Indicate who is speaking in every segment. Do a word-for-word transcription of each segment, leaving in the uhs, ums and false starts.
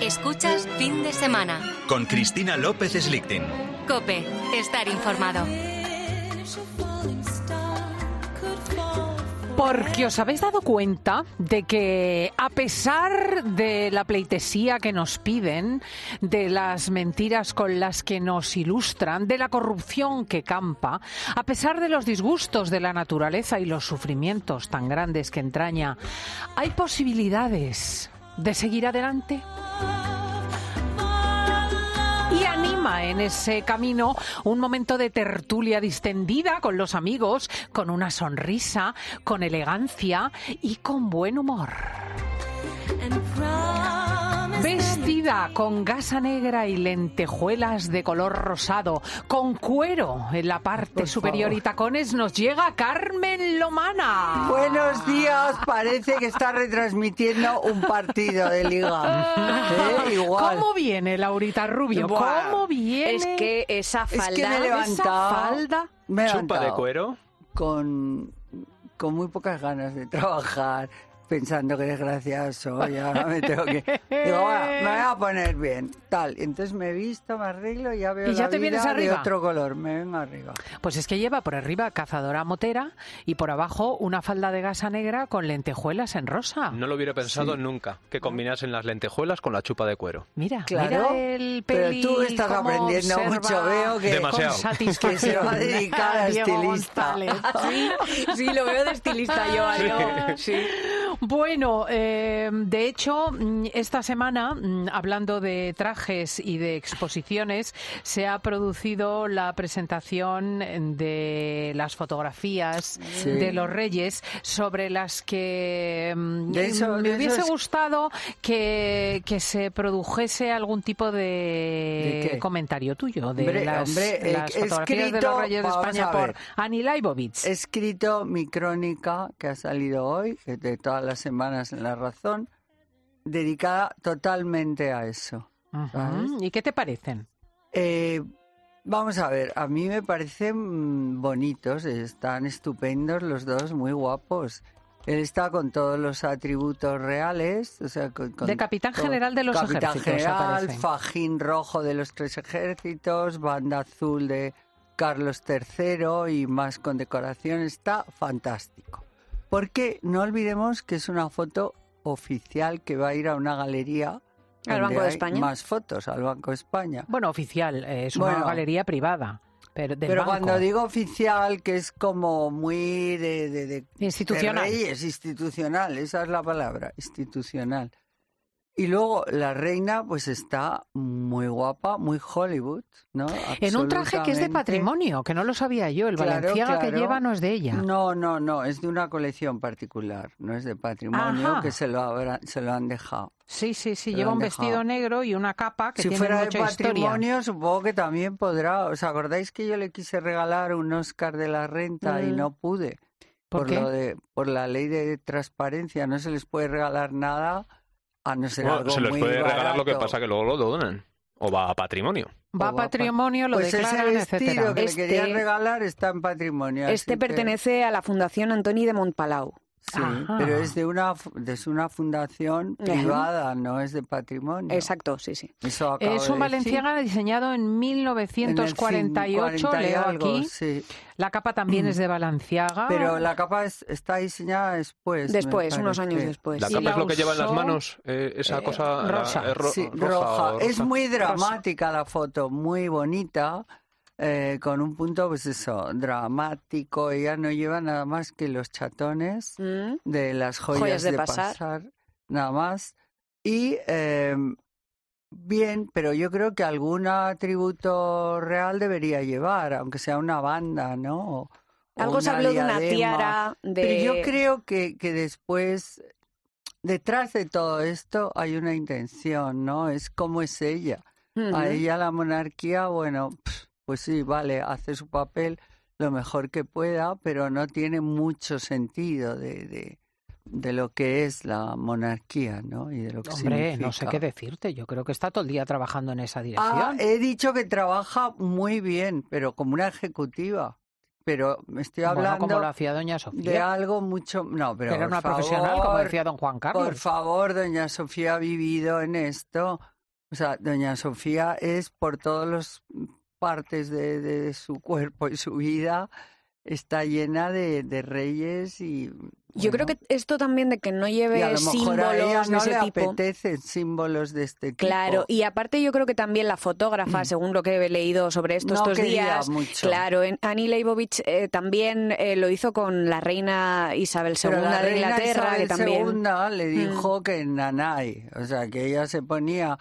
Speaker 1: Escuchas Fin de Semana.
Speaker 2: Con Cristina López Slichting.
Speaker 1: COPE. Estar informado.
Speaker 3: Porque os habéis dado cuenta de que, a pesar de la pleitesía que nos piden, de las mentiras con las que nos ilustran, de la corrupción que campa, a pesar de los disgustos de la naturaleza y los sufrimientos tan grandes que entraña, ¿hay posibilidades de seguir adelante? Y anima en ese camino un momento de tertulia distendida con los amigos, con una sonrisa, con elegancia y con buen humor. Vestida con gasa negra y lentejuelas de color rosado, con cuero en la parte Por superior favor. y tacones, nos llega Carmen Lomana.
Speaker 4: Buenos días, parece que está retransmitiendo un partido de Liga. ¿Eh? Igual.
Speaker 3: ¿Cómo viene, Laurita Rubio?
Speaker 4: Buah.
Speaker 3: ¿Cómo viene?
Speaker 5: Es que esa falda...
Speaker 4: Es que me he levantado,
Speaker 3: esa falda...
Speaker 4: Me he
Speaker 6: ¿Chupa
Speaker 4: levantado
Speaker 6: de cuero?
Speaker 4: Con, con muy pocas ganas de trabajar, pensando que desgraciado soy, ahora me tengo que... Digo, bueno, me voy a poner bien, tal. Entonces me he visto, me arreglo y ya veo
Speaker 3: ¿Y ya
Speaker 4: la
Speaker 3: te
Speaker 4: vida
Speaker 3: vienes
Speaker 4: de
Speaker 3: arriba?
Speaker 4: otro color. Me vengo arriba.
Speaker 3: Pues es que lleva por arriba cazadora motera y por abajo una falda de gasa negra con lentejuelas en rosa.
Speaker 6: No lo hubiera pensado
Speaker 4: Sí.
Speaker 6: nunca, que combinasen las lentejuelas con la chupa de cuero.
Speaker 3: Mira,
Speaker 4: Claro,
Speaker 3: mira el
Speaker 4: pero
Speaker 3: peli,
Speaker 4: tú estás
Speaker 3: cómo
Speaker 4: aprendiendo
Speaker 3: observa
Speaker 4: mucho, veo que...
Speaker 6: Demasiado.
Speaker 3: con satisfacción.
Speaker 4: Que se va a dedicar a
Speaker 3: Diego
Speaker 4: estilista.
Speaker 3: González.
Speaker 5: Sí, sí, lo veo de estilista yo,
Speaker 6: Sí.
Speaker 5: algo. Sí.
Speaker 3: Bueno, eh, de hecho, mm, esta semana, mm, hablando de trajes y de exposiciones, se ha producido la presentación de las fotografías
Speaker 4: Sí.
Speaker 3: de los Reyes, sobre las que mm,
Speaker 4: De eso-
Speaker 3: me
Speaker 4: de eso
Speaker 3: hubiese
Speaker 4: es-
Speaker 3: gustado que, que se produjese algún tipo de,
Speaker 4: ¿De qué?
Speaker 3: comentario tuyo de
Speaker 4: Hombre,
Speaker 3: las,
Speaker 4: hombre,
Speaker 3: las
Speaker 4: he
Speaker 3: fotografías de
Speaker 4: escrito-
Speaker 3: los Reyes de
Speaker 4: vamos
Speaker 3: España
Speaker 4: a
Speaker 3: por
Speaker 4: ver.
Speaker 3: Annie Leibovitz.
Speaker 4: He escrito mi crónica, que ha salido hoy, de todas las semanas en La Razón, dedicada totalmente a eso.
Speaker 3: Ujú.
Speaker 4: ¿sabes?
Speaker 3: ¿Y qué te parecen?
Speaker 4: Eh, vamos a ver, a mí me parecen mm, bonitos, están estupendos los dos, muy guapos. Él está con todos los atributos reales, o sea, con, con
Speaker 3: De capitán
Speaker 4: todo.
Speaker 3: general de los
Speaker 4: capitán
Speaker 3: ejércitos,
Speaker 4: general,
Speaker 3: aparece.
Speaker 4: fajín rojo de los tres ejércitos, banda azul de Carlos tercero y más condecoración. Está fantástico. Porque no olvidemos que es una foto oficial que va a ir a una galería
Speaker 5: ¿Al
Speaker 4: donde
Speaker 5: Banco de
Speaker 4: hay
Speaker 5: España?
Speaker 4: más fotos, al Banco de España.
Speaker 3: Bueno, oficial, eh, es una
Speaker 4: Bueno.
Speaker 3: galería privada. Pero, del
Speaker 4: Pero
Speaker 3: banco.
Speaker 4: cuando digo oficial, que es como muy de, de, de-
Speaker 3: Institucional.
Speaker 4: de reyes, institucional, esa es la palabra, institucional. Y luego la reina pues está muy guapa, muy Hollywood, ¿no?
Speaker 3: En un traje que es de
Speaker 4: Absolutamente.
Speaker 3: patrimonio, que no lo sabía yo. El
Speaker 4: Claro,
Speaker 3: Balenciaga que
Speaker 4: claro.
Speaker 3: lleva no es de ella.
Speaker 4: No, no, no, es de una colección particular, no es de patrimonio,
Speaker 3: Ajá.
Speaker 4: que se lo, habrá- se lo han dejado.
Speaker 3: Sí, sí, sí,
Speaker 4: lo
Speaker 3: lleva
Speaker 4: han
Speaker 3: un vestido
Speaker 4: dejado.
Speaker 3: negro y una capa que
Speaker 4: Si
Speaker 3: tiene
Speaker 4: fuera de
Speaker 3: mucha historia.
Speaker 4: patrimonio, supongo que también podrá. ¿Os acordáis que yo le quise regalar un Oscar de la renta y
Speaker 5: Mm.
Speaker 4: no pude?
Speaker 3: ¿Por qué?
Speaker 4: Lo de, por la ley de transparencia, no se les puede regalar nada a no ser
Speaker 6: Bueno,
Speaker 4: algo
Speaker 6: se les
Speaker 4: muy
Speaker 6: puede regalar, lo que
Speaker 4: barato.
Speaker 6: pasa que luego lo donan. O va a patrimonio.
Speaker 3: Va a
Speaker 4: O guapa.
Speaker 3: patrimonio, lo
Speaker 4: Pues ese
Speaker 3: declaran,
Speaker 4: vestido
Speaker 3: etcétera.
Speaker 4: que
Speaker 5: Este-
Speaker 4: le quería regalar está en patrimonio.
Speaker 5: Este
Speaker 4: así que-
Speaker 5: pertenece a la Fundación Antoni de Montpalau.
Speaker 4: Sí,
Speaker 3: Ajá.
Speaker 4: pero es de una fu- es una fundación
Speaker 5: Ajá.
Speaker 4: privada, no es de patrimonio.
Speaker 5: Exacto, sí, sí.
Speaker 4: Eso acabo
Speaker 3: Es
Speaker 4: de
Speaker 3: un
Speaker 4: decir.
Speaker 3: Balenciaga diseñado en mil novecientos cuarenta y ocho,
Speaker 4: cuarenta y
Speaker 3: leo
Speaker 4: algo,
Speaker 3: aquí.
Speaker 4: sí.
Speaker 3: La capa también es de Balenciaga.
Speaker 4: Pero la capa es- está diseñada después. me
Speaker 5: Después, unos
Speaker 4: parece.
Speaker 5: años después.
Speaker 6: La
Speaker 3: Y
Speaker 6: capa
Speaker 3: la
Speaker 6: es lo que lleva en las
Speaker 3: usó,
Speaker 6: manos, eh, esa
Speaker 3: eh,
Speaker 6: cosa la-
Speaker 3: rosa.
Speaker 6: es ro-
Speaker 4: Sí,
Speaker 6: roja.
Speaker 4: roja.
Speaker 6: o
Speaker 4: Es
Speaker 6: rosa.
Speaker 4: muy dramática la foto, muy bonita, eh, con un punto, pues eso, dramático. Ella no lleva nada más que los chatones
Speaker 5: Mm.
Speaker 4: de las joyas,
Speaker 5: Joyas de
Speaker 4: de,
Speaker 5: pasar.
Speaker 4: pasar. nada más. Y eh, bien, pero yo creo que algún atributo real debería llevar, aunque sea una banda, ¿no? O- o
Speaker 5: Algo se
Speaker 4: una
Speaker 5: habló de una
Speaker 4: diadema.
Speaker 5: tiara, de...
Speaker 4: Pero yo creo que, que después, detrás de todo esto, hay una intención, ¿no? Es cómo es ella.
Speaker 5: Ujú.
Speaker 4: A ella la monarquía, bueno, pf, pues sí, vale, hace su papel lo mejor que pueda, pero no tiene mucho sentido de, de, de lo que es la monarquía, ¿no? Y de lo que
Speaker 3: Hombre, no sé
Speaker 4: significa.
Speaker 3: qué decirte. Yo creo que está todo el día trabajando en esa dirección.
Speaker 4: Ah, he dicho que trabaja muy bien, pero como una ejecutiva. Pero me estoy
Speaker 3: Bueno,
Speaker 4: hablando
Speaker 3: como lo hacía doña Sofía.
Speaker 4: de algo mucho... No, pero
Speaker 3: que era
Speaker 4: por
Speaker 3: una
Speaker 4: favor,
Speaker 3: profesional, como decía don Juan Carlos.
Speaker 4: Por favor, doña Sofía ha vivido en esto O sea, doña Sofía es por todas las partes de, de su cuerpo y su vida, está llena de, de reyes y...
Speaker 5: Yo
Speaker 4: bueno,
Speaker 5: creo que esto también de que no lleve
Speaker 4: y a lo mejor a ella
Speaker 5: símbolos
Speaker 4: no
Speaker 5: de ese
Speaker 4: le
Speaker 5: tipo.
Speaker 4: apetecen símbolos de este tipo.
Speaker 5: Claro, y aparte yo creo que también la fotógrafa, según lo que he leído sobre esto
Speaker 4: No
Speaker 5: estos
Speaker 4: quería
Speaker 5: días,
Speaker 4: mucho.
Speaker 5: claro, en Annie Leibovitz eh, también eh, lo hizo con la reina Isabel
Speaker 4: Pero
Speaker 5: segunda
Speaker 4: la
Speaker 5: de
Speaker 4: reina
Speaker 5: Inglaterra,
Speaker 4: Isabel
Speaker 5: que también...
Speaker 4: segunda le dijo que nanay, o sea, que ella se ponía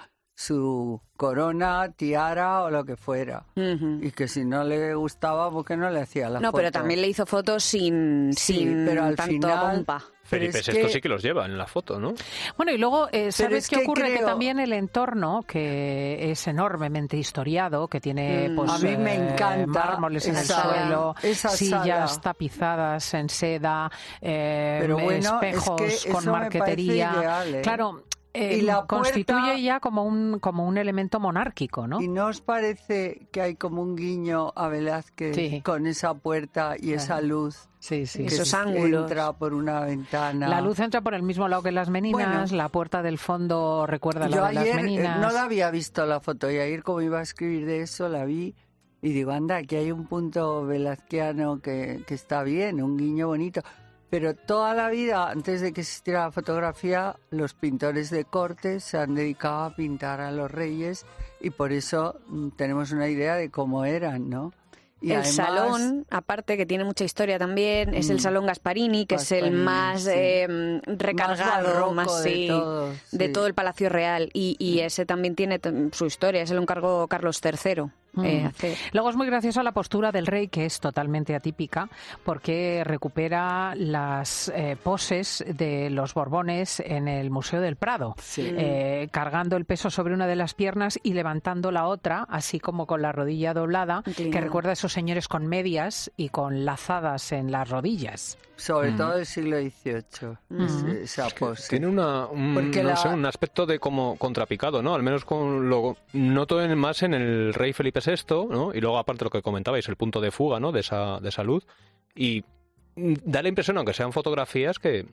Speaker 4: su corona, tiara o lo que fuera.
Speaker 5: Ujú.
Speaker 4: Y que si no le gustaba, pues que no le hacía la
Speaker 5: No,
Speaker 4: foto.
Speaker 5: pero también le hizo fotos sin,
Speaker 4: Sí,
Speaker 5: sin
Speaker 4: pero al
Speaker 5: tanto
Speaker 4: final-
Speaker 5: pompa.
Speaker 4: Pero
Speaker 6: Felipe
Speaker 4: es
Speaker 6: sexto
Speaker 4: que-
Speaker 6: sí que los lleva en la foto, ¿no?
Speaker 3: Bueno, y luego, eh, ¿sabes
Speaker 4: es
Speaker 3: qué
Speaker 4: que
Speaker 3: ocurre? Que
Speaker 4: creo-
Speaker 3: también el entorno, que es enormemente historiado, que tiene
Speaker 5: Mm.
Speaker 3: pues,
Speaker 4: A mí me
Speaker 3: eh,
Speaker 4: encanta
Speaker 3: mármoles en el
Speaker 4: esa-
Speaker 3: suelo,
Speaker 4: esa
Speaker 3: sillas
Speaker 4: sala.
Speaker 3: tapizadas en seda, eh,
Speaker 4: Pero bueno, es
Speaker 3: espejos
Speaker 4: que eso
Speaker 3: con
Speaker 4: me
Speaker 3: marquetería.
Speaker 4: parece ideal, ¿eh?
Speaker 3: Claro, eh,
Speaker 4: Y la
Speaker 3: constituye
Speaker 4: puerta-
Speaker 3: ya como un, como un elemento monárquico, ¿no?
Speaker 4: ¿Y no os parece que hay como un guiño a Velázquez
Speaker 3: Sí.
Speaker 4: con esa puerta y esa luz
Speaker 3: Sí, sí.
Speaker 4: que
Speaker 5: Esos
Speaker 4: se
Speaker 5: ángulos.
Speaker 4: entra por una ventana?
Speaker 3: La luz entra por el mismo lado que las meninas,
Speaker 4: Bueno.
Speaker 3: la puerta del fondo recuerda la
Speaker 4: Yo
Speaker 3: de las
Speaker 4: ayer eh,
Speaker 3: meninas.
Speaker 4: no la había visto la foto y ayer como iba a escribir de eso la vi y digo, anda, aquí hay un punto velazquiano que, que está bien, un guiño bonito. Pero toda la vida, antes de que existiera la fotografía, los pintores de corte se han dedicado a pintar a los reyes y por eso mm, tenemos una idea de cómo eran, ¿no? Y
Speaker 5: el
Speaker 4: además-
Speaker 5: salón, aparte que tiene mucha historia también, es el
Speaker 4: Mm.
Speaker 5: Salón Gasparini, que es el
Speaker 4: Gasparini,
Speaker 5: más
Speaker 4: sí.
Speaker 5: eh, recargado,
Speaker 4: barroco
Speaker 5: más
Speaker 4: de
Speaker 5: sí,
Speaker 4: todos,
Speaker 5: de
Speaker 4: sí.
Speaker 5: todo el Palacio Real. Y, y ese también tiene t- su historia, ese lo encargó Carlos tercero. eh,
Speaker 3: Mm.
Speaker 5: hacer.
Speaker 3: Luego es muy graciosa la postura del rey, que es totalmente atípica, porque recupera las eh, poses de los Borbones en el Museo del Prado,
Speaker 4: Sí.
Speaker 3: eh, cargando el peso sobre una de las piernas y levantando la otra, así como con la rodilla doblada, que
Speaker 5: Inclinada.
Speaker 3: recuerda a esos señores con medias y con lazadas en las rodillas.
Speaker 4: Sobre
Speaker 3: Mm.
Speaker 4: todo del siglo dieciocho,
Speaker 5: Mm.
Speaker 4: ese- esa pose.
Speaker 6: Tiene una, un,
Speaker 4: Porque
Speaker 6: no
Speaker 4: la-
Speaker 6: sé, un aspecto de como contrapicado, ¿no? Al menos con lo noto en- más en el rey Felipe sexto, ¿no? Y luego aparte lo que comentabais, el punto de fuga, ¿no? De esa, de esa luz. Y mm, da la impresión, aunque sean fotografías, que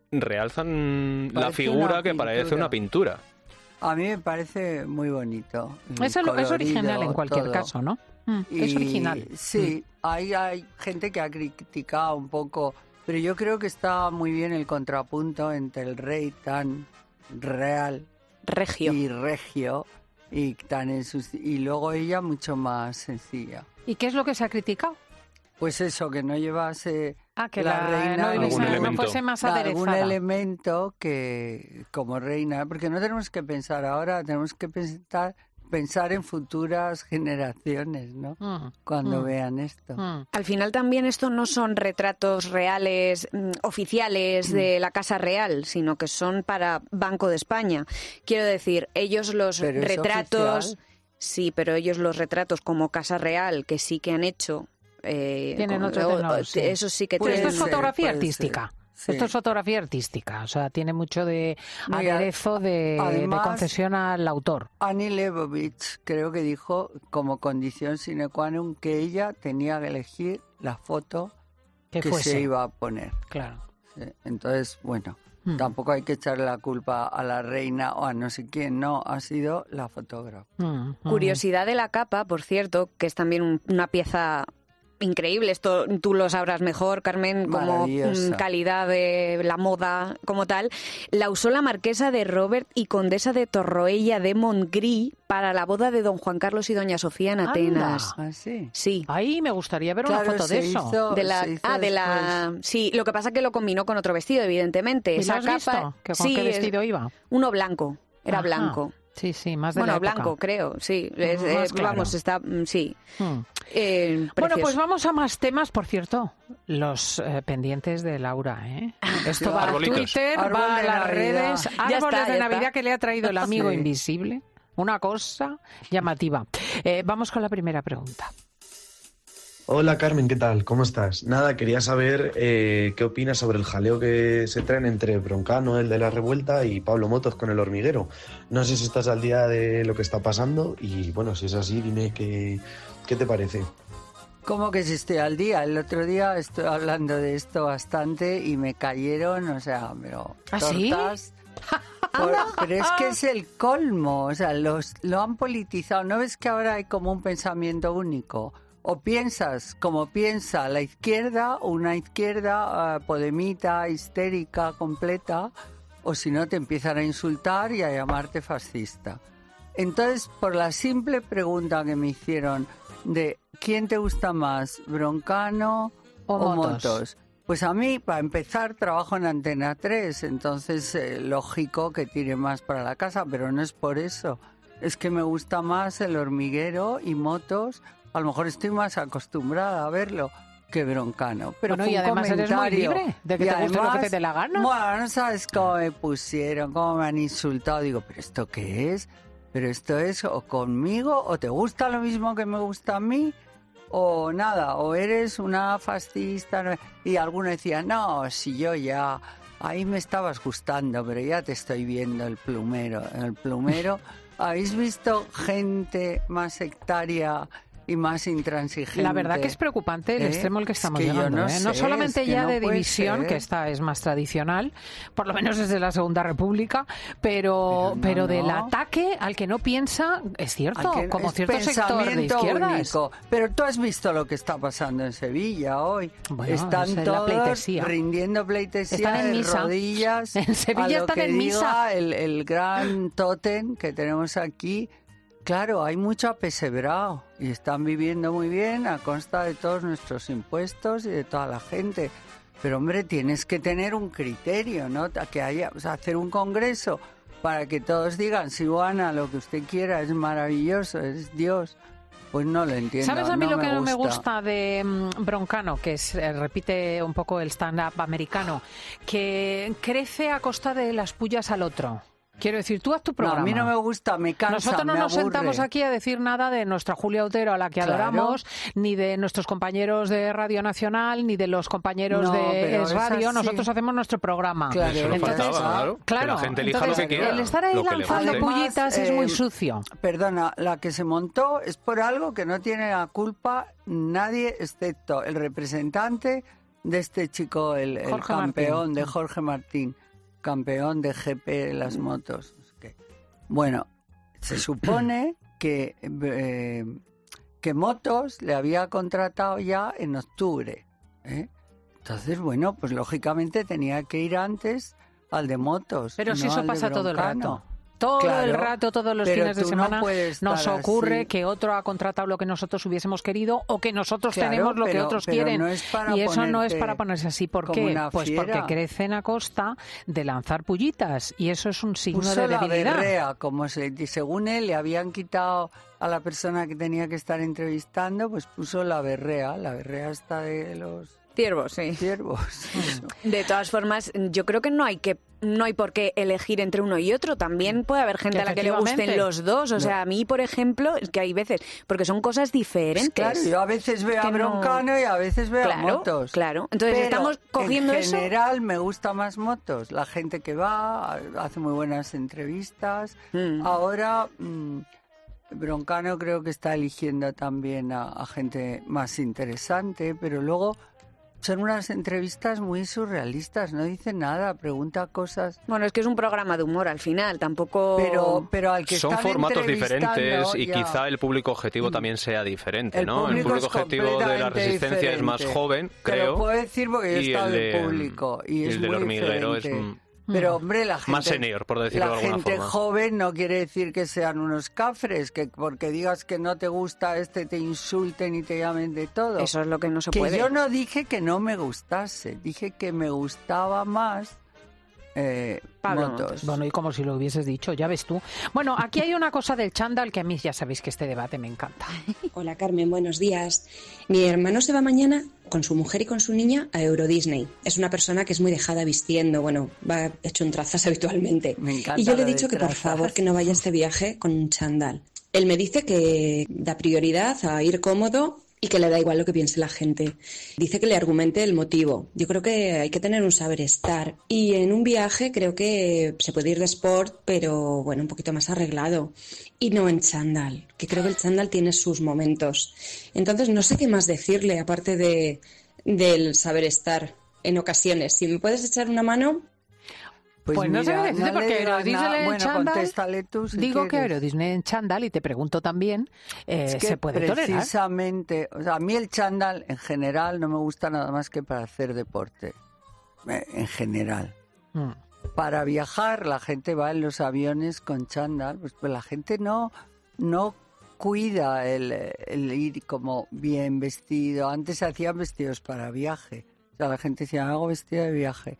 Speaker 6: realzan la
Speaker 4: Parece
Speaker 6: figura
Speaker 4: una
Speaker 6: que parece
Speaker 4: pintura.
Speaker 6: una pintura.
Speaker 4: A mí me parece muy bonito. el
Speaker 3: Es, el- es
Speaker 4: colorido,
Speaker 3: original en cualquier
Speaker 4: todo.
Speaker 3: caso, ¿no? Mm, es
Speaker 4: Y
Speaker 3: original.
Speaker 4: Sí, hay, hay gente que ha criticado un poco, pero yo creo que está muy bien el contrapunto entre el rey tan real
Speaker 5: Regio.
Speaker 4: y regio y tan en sus- y luego ella mucho más sencilla.
Speaker 3: ¿Y qué es lo que se ha criticado?
Speaker 4: Pues eso, que no llevase
Speaker 3: Ah, que
Speaker 4: la
Speaker 3: la,
Speaker 4: reina
Speaker 3: no,
Speaker 4: algún
Speaker 3: Elisa, no
Speaker 6: elemento.
Speaker 3: fuese más
Speaker 4: algún
Speaker 3: aderezada.
Speaker 4: elemento que como reina, porque no tenemos que pensar ahora, tenemos que pensar pensar en futuras generaciones, ¿no?
Speaker 3: Mm,
Speaker 4: Cuando
Speaker 3: mm,
Speaker 4: vean esto.
Speaker 3: mm.
Speaker 5: Al final también esto no son retratos reales, mm, oficiales de la Casa Real, sino que son para Banco de España. Quiero decir, ellos los
Speaker 4: Pero es
Speaker 5: retratos...
Speaker 4: oficial.
Speaker 5: Sí, pero ellos los retratos como Casa Real, que sí que han hecho... eh,
Speaker 3: Tienen
Speaker 5: con-
Speaker 3: otro
Speaker 5: o-
Speaker 3: tenor,
Speaker 5: o-
Speaker 3: sí.
Speaker 5: Eso sí que
Speaker 3: Pues
Speaker 4: Puede
Speaker 3: esto
Speaker 5: tienen...
Speaker 3: es fotografía
Speaker 4: ser, puede
Speaker 3: artística.
Speaker 4: ser. Sí.
Speaker 3: Esto es fotografía artística, o sea, tiene mucho de
Speaker 4: Mira,
Speaker 3: aderezo de,
Speaker 4: además-
Speaker 3: de concesión al autor.
Speaker 4: Annie Leibovitz creo que dijo como condición sine qua non que ella tenía que elegir la foto
Speaker 3: Que,
Speaker 4: que
Speaker 3: fuese,
Speaker 4: se iba a poner.
Speaker 3: claro.
Speaker 4: Sí, entonces, bueno,
Speaker 3: Mm.
Speaker 4: tampoco hay que echarle la culpa a la reina o a no sé quién, no, ha sido la fotógrafa.
Speaker 3: Mm, mm.
Speaker 5: Curiosidad de la capa, por cierto, que es también un- una pieza increíble. Esto tú lo sabrás mejor, Carmen, como
Speaker 4: Maravillosa.
Speaker 5: mm, calidad de la moda como tal. La usó la marquesa de Robert y condesa de Torroella de Montgrí para la boda de don Juan Carlos y doña Sofía en
Speaker 3: Anda.
Speaker 5: Atenas.
Speaker 4: ¿Ah, sí?
Speaker 5: Sí.
Speaker 3: Ay, me gustaría ver
Speaker 4: Claro,
Speaker 3: una foto
Speaker 4: se
Speaker 3: de eso.
Speaker 4: hizo-
Speaker 5: De la,
Speaker 4: se hizo
Speaker 5: ah, de la, sí, lo que pasa es que lo combinó con otro vestido, evidentemente.
Speaker 3: ¿Y lo
Speaker 5: Esa
Speaker 3: has
Speaker 5: capa,
Speaker 3: visto? ¿Que ¿Con
Speaker 5: sí,
Speaker 3: qué
Speaker 5: es
Speaker 3: vestido iba?
Speaker 5: uno blanco, era
Speaker 3: Ajá.
Speaker 5: blanco.
Speaker 3: Sí, sí, más de
Speaker 5: Bueno,
Speaker 3: la época.
Speaker 5: blanco, creo, sí. Es-
Speaker 3: Más
Speaker 5: es-
Speaker 3: claro.
Speaker 5: Vamos, está, mm, sí.
Speaker 3: Mm.
Speaker 5: Eh,
Speaker 3: Bueno,
Speaker 5: precioso.
Speaker 3: pues vamos a más temas, por cierto. Los eh, pendientes de Laura, ¿eh? Esto va a
Speaker 6: Arbolitos.
Speaker 3: Twitter,
Speaker 4: Árbol
Speaker 3: va a
Speaker 4: de
Speaker 3: las
Speaker 4: Navidad.
Speaker 3: redes,
Speaker 5: Ya
Speaker 3: árboles
Speaker 5: está,
Speaker 3: de
Speaker 5: ya
Speaker 3: Navidad
Speaker 5: está.
Speaker 3: que le ha traído el amigo
Speaker 4: Sí.
Speaker 3: invisible. Una cosa llamativa. Eh, vamos con la primera pregunta.
Speaker 7: Hola Carmen, ¿qué tal? ¿Cómo estás? Nada, quería saber eh, qué opinas sobre el jaleo que se traen entre Broncano, el de la revuelta, y Pablo Motos con el hormiguero. No sé si estás al día de lo que está pasando y bueno, si es así, dime qué, qué te parece.
Speaker 4: ¿Cómo que si estoy al día? El otro día estoy hablando de esto bastante y me cayeron, o sea, pero
Speaker 3: ¿Ah, sí?
Speaker 4: tortas Por- pero es que es el colmo, o sea, los, lo han politizado. ¿No ves que ahora hay como un pensamiento único? O piensas como piensa la izquierda, una izquierda uh, podemita, histérica, completa, o si no te empiezan a insultar y a llamarte fascista. Entonces, por la simple pregunta que me hicieron de ¿quién te gusta más, Broncano
Speaker 3: O
Speaker 4: o,
Speaker 3: Motos?
Speaker 4: Motos? Pues a mí, para empezar, trabajo en Antena tres, entonces eh, lógico que tire más para la casa, pero no es por eso. Es que me gusta más El Hormiguero y Motos. A lo mejor estoy más acostumbrada a verlo que Broncano. Pero
Speaker 3: Bueno,
Speaker 4: fue
Speaker 3: y
Speaker 4: un
Speaker 3: además eres muy
Speaker 4: comentario.
Speaker 3: libre de que
Speaker 4: Y
Speaker 3: te guste lo que
Speaker 4: además,
Speaker 3: te dé la gana.
Speaker 4: Bueno, no sabes cómo me pusieron, cómo me han insultado. Digo, ¿pero esto qué es? ¿Pero esto es o conmigo? ¿O te gusta lo mismo que me gusta a mí? O nada, o eres una fascista. no- Y alguno decía, no, si yo ya... Ahí me estabas gustando, pero ya te estoy viendo el plumero. El plumero... ¿Habéis visto gente más sectaria y más intransigente?
Speaker 3: La verdad que es preocupante el
Speaker 4: ¿Eh?
Speaker 3: extremo al que
Speaker 4: Es
Speaker 3: estamos
Speaker 4: que yo
Speaker 3: llegando.
Speaker 4: no
Speaker 3: ¿eh? No
Speaker 4: sé,
Speaker 3: solamente
Speaker 4: es que
Speaker 3: ya
Speaker 4: no
Speaker 3: de
Speaker 4: puede
Speaker 3: división,
Speaker 4: ser.
Speaker 3: que esta es más tradicional, por lo menos desde la Segunda República, pero,
Speaker 4: Pero no,
Speaker 3: pero del
Speaker 4: no.
Speaker 3: ataque al que no piensa, es cierto,
Speaker 4: Al que-
Speaker 3: como
Speaker 4: es
Speaker 3: cierto sector de
Speaker 4: pensamiento
Speaker 3: izquierdas.
Speaker 4: único. Pero tú has visto lo que está pasando en Sevilla hoy.
Speaker 3: Bueno,
Speaker 4: Están
Speaker 3: es la
Speaker 4: todos
Speaker 3: pleitesía.
Speaker 4: rindiendo pleitesía
Speaker 3: Están en
Speaker 4: de
Speaker 3: misa.
Speaker 4: rodillas.
Speaker 3: En Sevilla
Speaker 4: a lo
Speaker 3: están
Speaker 4: que
Speaker 3: en misa.
Speaker 4: diga El, el gran tótem que tenemos aquí. Claro, hay mucho apesebrado y están viviendo muy bien a consta de todos nuestros impuestos y de toda la gente. Pero, hombre, tienes que tener un criterio, ¿no? Que haya, o sea, hacer un congreso para que todos digan, si Juana, lo que usted quiera es maravilloso, es Dios. Pues no lo entiendo.
Speaker 3: ¿Sabes a mí
Speaker 4: no
Speaker 3: lo
Speaker 4: me
Speaker 3: que no me
Speaker 4: gusta?
Speaker 3: gusta de mm, Broncano? Que es, eh, repite un poco el stand-up americano, que crece a costa de las pullas al otro. Quiero decir, tú haz tu
Speaker 4: No,
Speaker 3: programa.
Speaker 4: a mí no me gusta, me cansa,
Speaker 3: Nosotros no
Speaker 4: me
Speaker 3: nos
Speaker 4: aburre.
Speaker 3: sentamos aquí a decir nada de nuestra Julia Otero, a la que
Speaker 4: Claro.
Speaker 3: adoramos, ni de nuestros compañeros de Radio Nacional, ni de los compañeros
Speaker 4: No,
Speaker 3: de
Speaker 4: pero
Speaker 3: Es
Speaker 4: es
Speaker 3: Radio.
Speaker 4: así.
Speaker 3: Nosotros hacemos nuestro programa.
Speaker 4: Claro,
Speaker 6: Eso no
Speaker 3: Entonces,
Speaker 6: faltaba, claro.
Speaker 3: claro,
Speaker 6: Que la gente elija
Speaker 3: entonces,
Speaker 6: lo que quiera.
Speaker 3: el estar ahí
Speaker 6: lo que le
Speaker 3: lanzando
Speaker 6: guste.
Speaker 3: pullitas es
Speaker 4: eh,
Speaker 3: muy sucio.
Speaker 4: Perdona, la que se montó es por algo que no tiene la culpa nadie excepto el representante de este chico, el, el
Speaker 3: Jorge
Speaker 4: campeón
Speaker 3: Martín.
Speaker 4: de Jorge Martín, campeón de G P de las motos. Es que- Bueno, se supone que, eh, que Motos le había contratado ya en octubre. ¿eh? Entonces, bueno, pues lógicamente tenía que ir antes al de Motos.
Speaker 3: Pero si
Speaker 4: no
Speaker 3: eso
Speaker 4: al de
Speaker 3: pasa todo el
Speaker 4: Broncano.
Speaker 3: rato. Todo
Speaker 4: Claro,
Speaker 3: el rato, todos los
Speaker 4: pero
Speaker 3: fines de
Speaker 4: tú no
Speaker 3: semana
Speaker 4: puedes
Speaker 3: nos
Speaker 4: estar
Speaker 3: ocurre
Speaker 4: así.
Speaker 3: que otro ha contratado lo que nosotros hubiésemos querido o que nosotros
Speaker 4: Claro,
Speaker 3: tenemos lo que
Speaker 4: pero-
Speaker 3: otros
Speaker 4: pero
Speaker 3: quieren.
Speaker 4: no es para
Speaker 3: y eso no es
Speaker 4: ponerte
Speaker 3: para ponerse así. ¿Por
Speaker 4: como
Speaker 3: qué?
Speaker 4: una
Speaker 3: Pues porque
Speaker 4: fiera.
Speaker 3: crecen a costa de lanzar pullitas y eso es un signo
Speaker 4: Puso
Speaker 3: de
Speaker 4: la
Speaker 3: debilidad.
Speaker 4: berrea, como se, y según él le habían quitado a la persona que tenía que estar entrevistando, pues puso la berrea, la berrea está de los
Speaker 5: Ciervos, sí.
Speaker 4: ciervos.
Speaker 5: De todas formas, yo creo que no hay que no hay por qué elegir entre uno y otro. También puede haber gente
Speaker 3: Que
Speaker 5: a la que le gusten
Speaker 3: efectivamente.
Speaker 5: los dos. O sea, a mí, por ejemplo, es que hay veces, porque son cosas diferentes.
Speaker 4: Claro, yo a veces veo a
Speaker 5: que no-
Speaker 4: Broncano y a veces veo
Speaker 5: Claro,
Speaker 4: a Motos.
Speaker 5: claro. Entonces
Speaker 4: Pero
Speaker 5: estamos cogiendo
Speaker 4: en
Speaker 5: eso.
Speaker 4: general me gusta más Motos. La gente que va hace muy buenas entrevistas.
Speaker 5: Mm.
Speaker 4: Ahora mm, Broncano creo que está eligiendo también a, a gente más interesante, pero luego son unas entrevistas muy surrealistas, no dice nada, pregunta cosas,
Speaker 5: Bueno, es que es un programa de humor al final, tampoco...
Speaker 4: pero pero al que
Speaker 6: Son
Speaker 4: están
Speaker 6: formatos
Speaker 4: entrevistando,
Speaker 6: diferentes y
Speaker 4: ya.
Speaker 6: quizá el público objetivo también sea diferente,
Speaker 4: El
Speaker 6: ¿no? El
Speaker 4: público
Speaker 6: público
Speaker 4: es
Speaker 6: objetivo de la
Speaker 4: completamente
Speaker 6: resistencia es más
Speaker 4: diferente.
Speaker 6: joven,
Speaker 4: Te lo
Speaker 6: creo.
Speaker 4: puedo decir porque yo he
Speaker 6: y
Speaker 4: estado
Speaker 6: el
Speaker 4: en
Speaker 6: de-
Speaker 4: público y,
Speaker 6: y
Speaker 4: es
Speaker 6: el del
Speaker 4: muy
Speaker 6: hormiguero es
Speaker 4: diferente.
Speaker 6: mm,
Speaker 4: Pero hombre, la gente
Speaker 6: más senior, por decirlo
Speaker 4: la
Speaker 6: de alguna
Speaker 4: gente
Speaker 6: forma.
Speaker 4: joven no quiere decir que sean unos cafres, que porque digas que no te gusta este te insulten y te llamen de todo.
Speaker 5: Eso es lo que no se
Speaker 4: que
Speaker 5: puede.
Speaker 4: yo no dije que no me gustase, dije que me gustaba más eh,
Speaker 5: Pablo
Speaker 4: Motos.
Speaker 5: Motos.
Speaker 3: Bueno, y como si lo hubieses dicho, ya ves tú. Bueno, aquí hay una cosa del chándal que a mí ya sabéis que este debate me encanta.
Speaker 8: Hola Carmen, buenos días. Mi hermano se va mañana con su mujer y con su niña a Euro Disney. Es una persona que es muy dejada vistiendo, bueno, va hecho en trazas habitualmente.
Speaker 4: Me encanta
Speaker 8: Y yo le he
Speaker 4: lo de
Speaker 8: dicho que por
Speaker 4: trazas.
Speaker 8: favor que no vaya a este viaje con un chándal. Él me dice que da prioridad a ir cómodo y que le da igual lo que piense la gente. Dice que le argumente el motivo. Yo creo que hay que tener un saber estar. Y en un viaje creo que se puede ir de sport, pero bueno, un poquito más arreglado. Y no en chándal, que creo que el chándal tiene sus momentos. Entonces no sé qué más decirle, aparte de del saber estar en ocasiones. Si me puedes echar una mano...
Speaker 4: Pues,
Speaker 3: Pues no sé
Speaker 4: mira,
Speaker 3: qué decirte,
Speaker 4: no le
Speaker 3: porque
Speaker 4: digas
Speaker 3: Euro Disney
Speaker 4: nada.
Speaker 3: en
Speaker 4: Bueno,
Speaker 3: chándal,
Speaker 4: contéstale tú si
Speaker 3: digo que
Speaker 4: quieres.
Speaker 3: Euro Disney en chándal, y te pregunto también, eh,
Speaker 4: Es que
Speaker 3: ¿se puede tolerar?
Speaker 4: precisamente, o sea, a mí el chándal en general no me gusta nada más que para hacer deporte, eh, en general.
Speaker 3: Mm.
Speaker 4: Para viajar, la gente va en los aviones con chándal, pues, pues la gente no, no cuida el, el ir como bien vestido. Antes se hacían vestidos para viaje. O sea, la gente decía, hago vestido de viaje.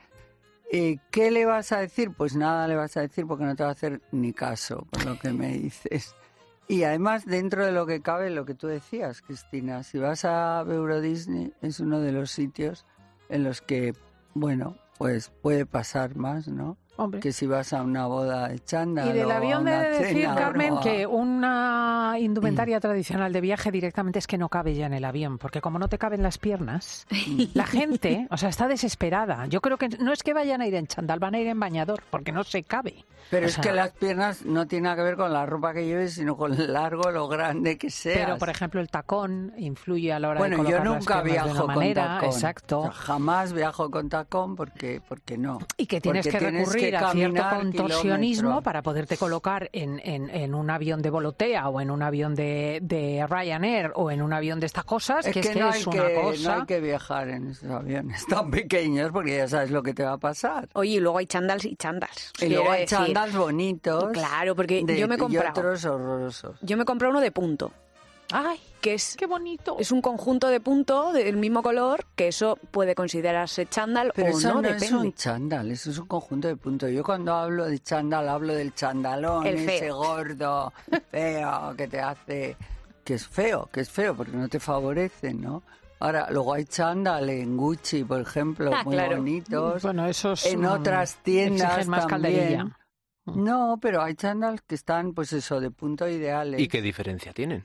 Speaker 4: Eh, ¿Qué le vas a decir? Pues nada le vas a decir porque no te va a hacer ni caso por lo que me dices. Y además, dentro de lo que cabe, lo que tú decías, Cristina, si vas a Euro Disney es uno de los sitios en los que, bueno, pues puede pasar más, ¿no?
Speaker 3: Hombre.
Speaker 4: Que si vas a una boda de chándal.
Speaker 3: Y del
Speaker 4: o a
Speaker 3: avión
Speaker 4: una
Speaker 3: debe decir,
Speaker 4: cena,
Speaker 3: Carmen,
Speaker 4: o a-
Speaker 3: que una indumentaria tradicional de viaje directamente es que no cabe ya en el avión, porque como no te caben las piernas, la gente, o sea, está desesperada. Yo creo que no es que vayan a ir en chándal, van a ir en bañador, porque no se cabe.
Speaker 4: Pero
Speaker 3: O
Speaker 4: es
Speaker 3: sea,
Speaker 4: que las piernas no tienen nada que ver con la ropa que lleves, sino con lo largo, lo grande que seas.
Speaker 3: Pero, por ejemplo, el tacón influye a la hora
Speaker 4: bueno,
Speaker 3: de
Speaker 4: yo
Speaker 3: colocar las
Speaker 4: nunca
Speaker 3: piernas de
Speaker 4: viajo
Speaker 3: una
Speaker 4: con
Speaker 3: manera.
Speaker 4: tacón.
Speaker 3: Exacto.
Speaker 4: O sea, jamás viajo con tacón porque, porque no.
Speaker 3: Y que tienes
Speaker 4: Porque
Speaker 3: que recurrir
Speaker 4: que
Speaker 3: a cierto
Speaker 4: caminar
Speaker 3: contorsionismo
Speaker 4: kilómetros.
Speaker 3: para poderte colocar en, en, en un avión de Volotea o en un avión de, de Ryanair o en un avión de estas cosas,
Speaker 4: Es
Speaker 3: que,
Speaker 4: que,
Speaker 3: es que
Speaker 4: no,
Speaker 3: es
Speaker 4: hay
Speaker 3: una
Speaker 4: que,
Speaker 3: cosa...
Speaker 4: no hay que viajar en esos aviones tan pequeños porque ya sabes lo que te va a pasar.
Speaker 5: Oye, y luego hay chándals y chándals.
Speaker 4: Y luego
Speaker 5: quiero
Speaker 4: hay
Speaker 5: decir.
Speaker 4: chándals bonitos.
Speaker 5: Claro, porque
Speaker 4: de-
Speaker 5: yo me he
Speaker 4: y
Speaker 5: comprado.
Speaker 4: otros horrorosos.
Speaker 5: Yo me compré uno de punto,
Speaker 3: ¡Ay,
Speaker 5: que es,
Speaker 3: qué bonito!
Speaker 5: es un conjunto de punto del mismo color, que eso puede considerarse chándal
Speaker 4: Pero
Speaker 5: o
Speaker 4: eso
Speaker 5: no,
Speaker 4: no,
Speaker 5: depende.
Speaker 4: es un chándal, eso es un conjunto de puntos. Yo cuando hablo de chándal hablo del chandalón,
Speaker 5: El feo.
Speaker 4: ese gordo, feo, que te hace... Que es feo, que es feo, porque no te favorece, ¿no? Ahora, luego hay chándal en Gucci, por ejemplo,
Speaker 5: Ah,
Speaker 4: muy
Speaker 5: claro.
Speaker 4: bonitos.
Speaker 3: Bueno, esos
Speaker 4: En
Speaker 3: mm,
Speaker 4: otras tiendas
Speaker 3: exigen más
Speaker 4: también.
Speaker 3: calderilla.
Speaker 4: No, pero hay chándals que están, pues eso, de punto ideales.
Speaker 6: ¿Y qué diferencia tienen?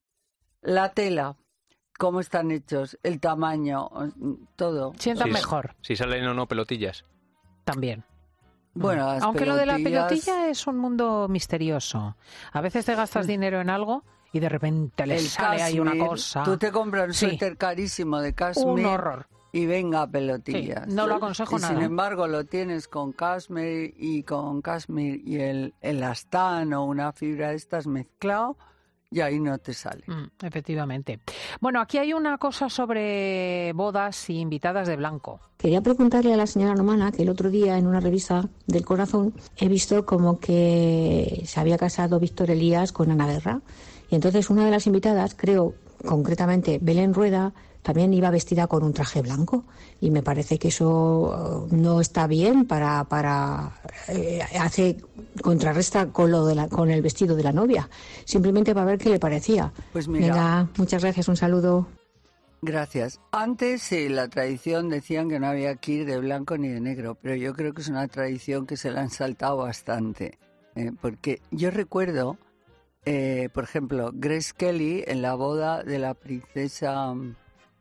Speaker 4: La tela, cómo están hechos, el tamaño, todo.
Speaker 3: Sientan
Speaker 6: Sí,
Speaker 3: mejor
Speaker 6: Si salen o no pelotillas.
Speaker 3: también.
Speaker 4: Bueno, las
Speaker 3: Aunque lo de la
Speaker 4: pelotillas-
Speaker 3: pelotilla es un mundo misterioso. A veces te gastas dinero en algo y de repente le
Speaker 4: el
Speaker 3: sale ahí una
Speaker 4: cashmere,
Speaker 3: cosa.
Speaker 4: Tú te compras un
Speaker 3: Sí.
Speaker 4: suéter carísimo de
Speaker 3: Un
Speaker 4: cashmere
Speaker 3: horror.
Speaker 4: y venga pelotillas.
Speaker 3: Sí, no lo aconsejo
Speaker 4: y
Speaker 3: nada.
Speaker 4: sin embargo lo tienes con cashmere y con cashmere y el elastán o una fibra de estas mezclado y ahí no te sale.
Speaker 3: Mm, efectivamente. Bueno, aquí hay una cosa sobre bodas y invitadas de blanco.
Speaker 9: Quería preguntarle a la señora Romana que el otro día en una revista del Corazón he visto como que se había casado Víctor Elías con Ana Guerra. Y entonces una de las invitadas, creo concretamente Belén Rueda, también iba vestida con un traje blanco. Y me parece que eso eh, no está bien para... para eh, hace contrarresta con, lo de la, con el vestido de la novia. Simplemente para ver qué le parecía.
Speaker 4: Pues mira.
Speaker 9: Venga, muchas gracias, un saludo.
Speaker 4: Gracias. Antes, sí, la tradición decían que no había que ir de blanco ni de negro, pero yo creo que es una tradición que se la han saltado bastante. eh, porque yo recuerdo, eh, por ejemplo, Grace Kelly en la boda de la princesa mm,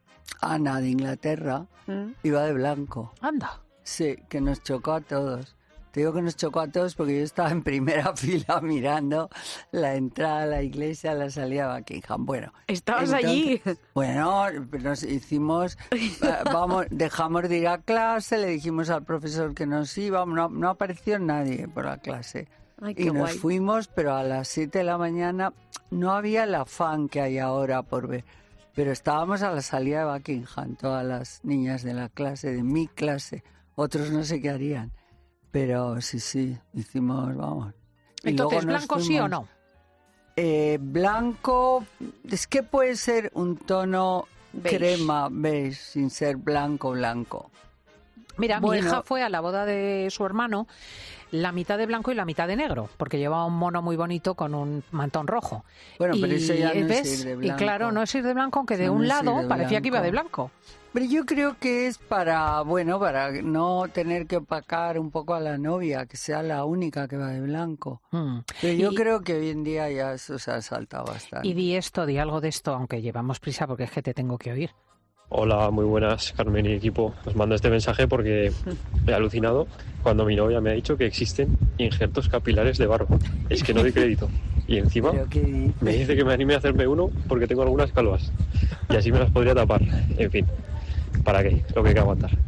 Speaker 4: Ana de Inglaterra,
Speaker 5: ¿Mm?
Speaker 4: iba de blanco.
Speaker 3: Anda.
Speaker 4: Sí, que nos chocó a todos. Te digo que nos chocó a todos porque yo estaba en primera fila mirando la entrada a la iglesia, la salida de Buckingham. Bueno,
Speaker 5: Estabas
Speaker 4: entonces-
Speaker 5: allí.
Speaker 4: Bueno, nos hicimos, eh, vamos, dejamos de ir a clase, le dijimamos al profesor que nos íbamos, no, no apareció nadie por la clase.
Speaker 5: Ay, qué
Speaker 4: Y nos
Speaker 5: guay.
Speaker 4: fuimos, pero a las siete de la mañana no había el afán que hay ahora por ver. Pero estábamos a la salida de Buckingham, todas las niñas de la clase, de mi clase. Otros no sé qué harían. Pero sí, sí, hicimos, vamos. Y
Speaker 3: Entonces,
Speaker 4: luego nos
Speaker 3: ¿blanco sí o
Speaker 4: fuimos.
Speaker 3: no?
Speaker 4: Eh, blanco, es que puede ser un tono
Speaker 5: Beige.
Speaker 4: crema, beige, sin ser blanco, blanco.
Speaker 3: Mira,
Speaker 4: Bueno.
Speaker 3: mi hija fue a la boda de su hermano la mitad de blanco y la mitad de negro, porque llevaba un mono muy bonito con un mantón rojo.
Speaker 4: Bueno, pero
Speaker 3: Y,
Speaker 4: eso ya no
Speaker 3: ¿ves?
Speaker 4: es ir de
Speaker 3: Y
Speaker 4: blanco.
Speaker 3: claro, no es ir de blanco, aunque de
Speaker 4: Eso no
Speaker 3: un
Speaker 4: es ir
Speaker 3: lado
Speaker 4: de
Speaker 3: parecía que iba de
Speaker 4: blanco.
Speaker 3: blanco.
Speaker 4: Pero yo creo que es para, bueno, para no tener que opacar un poco a la novia, que sea la única que va de blanco.
Speaker 3: Mm.
Speaker 4: Pero yo
Speaker 3: Y-
Speaker 4: creo que hoy en día ya eso se ha saltado bastante.
Speaker 3: Y di esto, di algo de esto, aunque llevamos prisa porque es que te tengo que oír.
Speaker 10: Hola, muy buenas, Carmen y equipo. Os mando este mensaje porque he alucinado cuando mi novia me ha dicho que existen injertos capilares de barba. Es que no doy crédito. Y encima
Speaker 4: Pero ¿qué dices?
Speaker 10: me dice que me anime a hacerme uno porque tengo algunas calvas. Y así me las podría tapar. En fin, ¿para qué? Lo que hay que aguantar.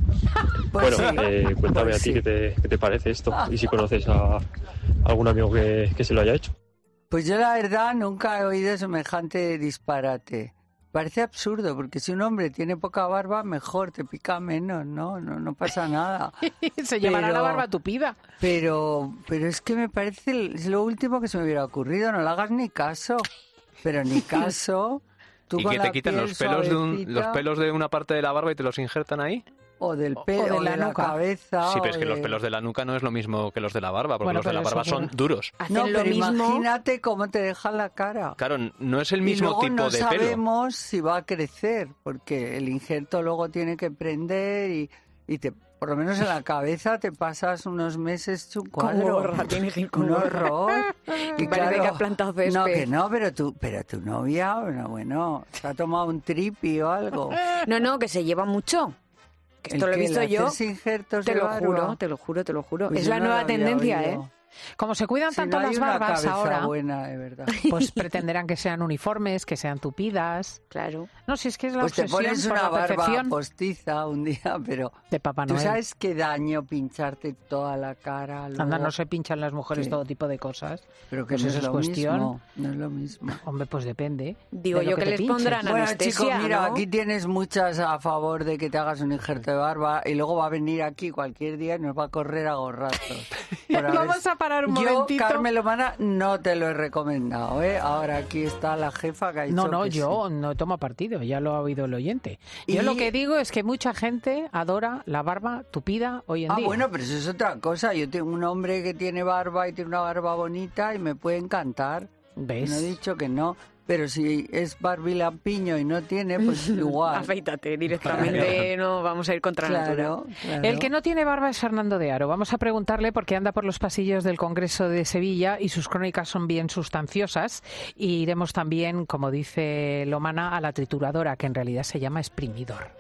Speaker 4: Pues
Speaker 10: bueno,
Speaker 4: sí,
Speaker 10: eh, cuéntame
Speaker 4: pues
Speaker 10: a ti
Speaker 4: sí.
Speaker 10: qué te, qué te parece esto y si conoces a algún amigo que, que se lo haya hecho.
Speaker 4: Pues yo la verdad nunca he oído semejante disparate. Parece absurdo, porque si un hombre tiene poca barba, mejor, te pica menos, ¿no? No, no pasa nada.
Speaker 3: Se llevará
Speaker 4: Pero-
Speaker 3: la barba tupida.
Speaker 4: Pero, pero es que me parece es lo último que se me hubiera ocurrido, no le hagas ni caso. Pero ni caso. Tú
Speaker 6: ¿Y
Speaker 4: con
Speaker 6: que
Speaker 4: la
Speaker 6: te quitan
Speaker 4: piel
Speaker 6: los pelos, de un,
Speaker 4: suavecita,
Speaker 6: los pelos de una parte de la barba y te los injertan ahí?
Speaker 4: o del pelo,
Speaker 3: o de
Speaker 4: o
Speaker 3: la
Speaker 4: de la
Speaker 3: nuca.
Speaker 4: cabeza.
Speaker 6: Sí,
Speaker 4: o
Speaker 6: pero es que los
Speaker 4: de-
Speaker 6: pelos de la nuca no es lo mismo que los de la barba, porque
Speaker 3: Bueno,
Speaker 6: los de la
Speaker 3: pero
Speaker 6: barba
Speaker 3: eso
Speaker 6: son
Speaker 3: que-
Speaker 6: duros.
Speaker 5: Hacen
Speaker 4: No,
Speaker 5: lo
Speaker 4: pero
Speaker 5: mismo.
Speaker 4: imagínate cómo te deja la cara.
Speaker 6: Claro, no es el
Speaker 4: Y
Speaker 6: mismo
Speaker 4: luego
Speaker 6: tipo
Speaker 4: no
Speaker 6: de pelo.
Speaker 4: sabemos si va a crecer, porque el injerto luego tiene que prender y, y te, por lo menos en la cabeza te pasas unos meses hecho un
Speaker 5: Con
Speaker 4: cuadro.
Speaker 5: gorra, tiene que ir con
Speaker 4: un
Speaker 5: gorra.
Speaker 4: horror. Y
Speaker 5: Parece que has plantado césped.
Speaker 4: No, que no, pero tu, pero tu novia, bueno, bueno, se ha tomado un tripi o algo.
Speaker 5: No, no, que se lleva mucho. Que esto
Speaker 4: ¿El
Speaker 5: lo he
Speaker 4: qué?
Speaker 5: visto
Speaker 4: ¿El
Speaker 5: yo.
Speaker 4: hacerse injertos
Speaker 5: Te
Speaker 4: de
Speaker 5: lo
Speaker 4: barba?
Speaker 5: juro, te lo juro, te lo juro.
Speaker 4: Pues
Speaker 5: es
Speaker 4: yo
Speaker 5: la
Speaker 4: no
Speaker 5: nueva
Speaker 4: lo había
Speaker 5: tendencia,
Speaker 4: oído.
Speaker 5: ¿eh?
Speaker 3: Como se cuidan
Speaker 4: Si
Speaker 3: tanto
Speaker 4: no hay
Speaker 3: las
Speaker 4: una
Speaker 3: barbas
Speaker 4: cabeza
Speaker 3: ahora,
Speaker 4: buena, de verdad.
Speaker 3: pues pretenderán que sean uniformes, que sean tupidas.
Speaker 5: Claro.
Speaker 3: No, si es que es la
Speaker 4: Pues te
Speaker 3: obsesión
Speaker 4: pones
Speaker 3: por
Speaker 4: una
Speaker 3: la
Speaker 4: barba
Speaker 3: perfección
Speaker 4: postiza un día, pero
Speaker 3: de Papá
Speaker 4: ¿tú
Speaker 3: Noel.
Speaker 4: sabes qué daño pincharte toda la cara?
Speaker 3: Anda,
Speaker 4: luego?
Speaker 3: no se pinchan las mujeres
Speaker 4: ¿Qué?
Speaker 3: todo tipo de cosas.
Speaker 4: Pero que
Speaker 3: Pues
Speaker 4: no
Speaker 3: eso
Speaker 4: es
Speaker 3: es
Speaker 4: lo
Speaker 3: cuestión.
Speaker 4: mismo, no es lo mismo.
Speaker 3: Hombre, pues depende.
Speaker 5: Digo
Speaker 3: de lo
Speaker 5: yo que
Speaker 3: te
Speaker 5: les
Speaker 3: pinches.
Speaker 5: pondrán
Speaker 4: Bueno,
Speaker 5: anestesia,
Speaker 4: chicos, mira,
Speaker 5: ¿no?
Speaker 4: aquí tienes muchas a favor de que te hagas un injerto de barba y luego va a venir aquí cualquier día y nos va a correr a gorrazos. Por haber-
Speaker 3: Vamos a parar un
Speaker 4: Yo,
Speaker 3: momentito.
Speaker 4: Carmelo Mana, no te lo he recomendado, ¿eh? Ahora aquí está la jefa que ha dicho
Speaker 3: No, no,
Speaker 4: que
Speaker 3: yo
Speaker 4: sí.
Speaker 3: no tomo partido, ya lo ha oído el oyente. Yo
Speaker 4: Y-
Speaker 3: lo que digo es que mucha gente adora la barba tupida hoy en
Speaker 4: Ah,
Speaker 3: día.
Speaker 4: bueno, pero eso es otra cosa. Yo tengo un hombre que tiene barba y tiene una barba bonita y me puede encantar.
Speaker 3: ¿Ves?
Speaker 4: No he dicho que no. Pero si es barbilampiño y no tiene, pues igual.
Speaker 5: Afeítate directamente, no vamos a ir contra la natura.
Speaker 4: Claro, claro.
Speaker 3: El que no tiene barba es Fernando de Aro. Vamos a preguntarle porque anda por los pasillos del Congreso de Sevilla y sus crónicas son bien sustanciosas. Y iremos también, como dice Lomana, a la trituradora, que en realidad se llama exprimidor.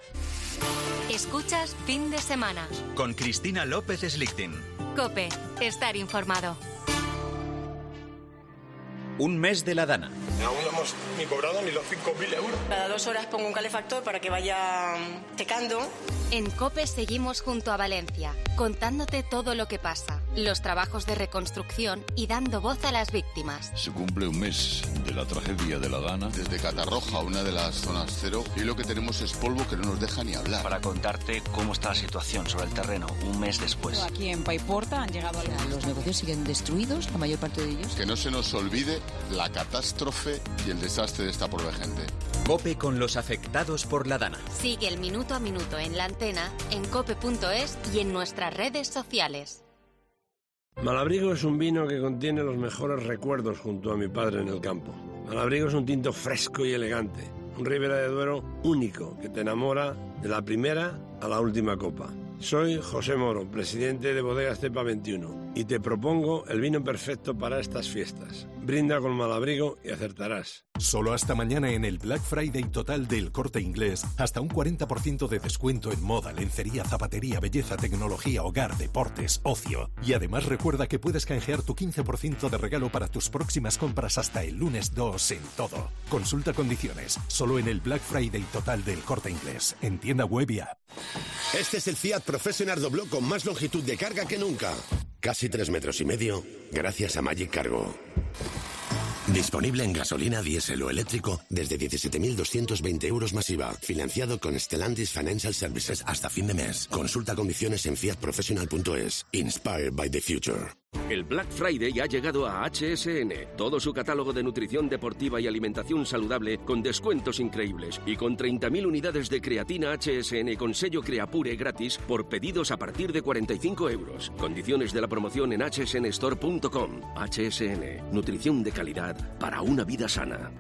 Speaker 1: Escuchas Fin de Semana.
Speaker 2: Con Cristina López Slichting.
Speaker 1: COPE. Estar informado.
Speaker 2: Un mes de la Dana.
Speaker 11: Aún no hemos ni cobrado ni los cinco mil euros.
Speaker 12: Cada dos horas pongo un calefactor para que vaya secando.
Speaker 1: En COPE seguimos junto a Valencia, contándote todo lo que pasa, los trabajos de reconstrucción y dando voz a las víctimas.
Speaker 13: Se cumple un mes de la tragedia de la Dana. Desde Catarroja, una de las zonas cero, y lo que tenemos es polvo que no nos deja ni hablar.
Speaker 14: Para contarte cómo está la situación sobre el terreno un mes después.
Speaker 15: Aquí en Paiporta han llegado a... Los negocios siguen destruidos, la mayor parte de ellos.
Speaker 13: Que no se nos olvide la catástrofe y el desastre de esta pobre gente.
Speaker 2: COPE con los afectados por la Dana.
Speaker 1: Sigue el minuto a minuto en la antena, en cope punto es y en nuestras redes sociales.
Speaker 16: Malabrigo es un vino que contiene los mejores recuerdos junto a mi padre en el campo. Malabrigo es un tinto fresco y elegante, un Ribera de Duero único que te enamora de la primera a la última copa. Soy José Moro, presidente de Bodegas Cepa veintiuno, y te propongo el vino perfecto para estas fiestas. Brinda con Malabrigo y acertarás.
Speaker 17: Solo hasta mañana en el Black Friday total del Corte Inglés, hasta un cuarenta por ciento de descuento en moda, lencería, zapatería, belleza, tecnología, hogar, deportes, ocio. Y además recuerda que puedes canjear tu quince por ciento de regalo para tus próximas compras hasta el lunes dos en todo. Consulta condiciones, solo en el Black Friday total del Corte Inglés, en tienda web y app.
Speaker 18: Este es el Fiat Professional Dobló con más longitud de carga que nunca. Casi tres metros y medio, gracias a Magic Cargo. Disponible en gasolina, diésel o eléctrico desde diecisiete mil doscientos veinte euros masiva. Financiado con Stellantis Financial Services hasta fin de mes. Consulta condiciones en fiat professional punto es. Inspired by the future.
Speaker 19: El Black Friday ha llegado a H S N. Todo su catálogo de nutrición deportiva y alimentación saludable con descuentos increíbles. Y con treinta mil unidades de creatina H S N con sello Creapure gratis por pedidos a partir de cuarenta y cinco euros. Condiciones de la promoción en h s n store punto com. H S N. Nutrición de calidad para una vida sana.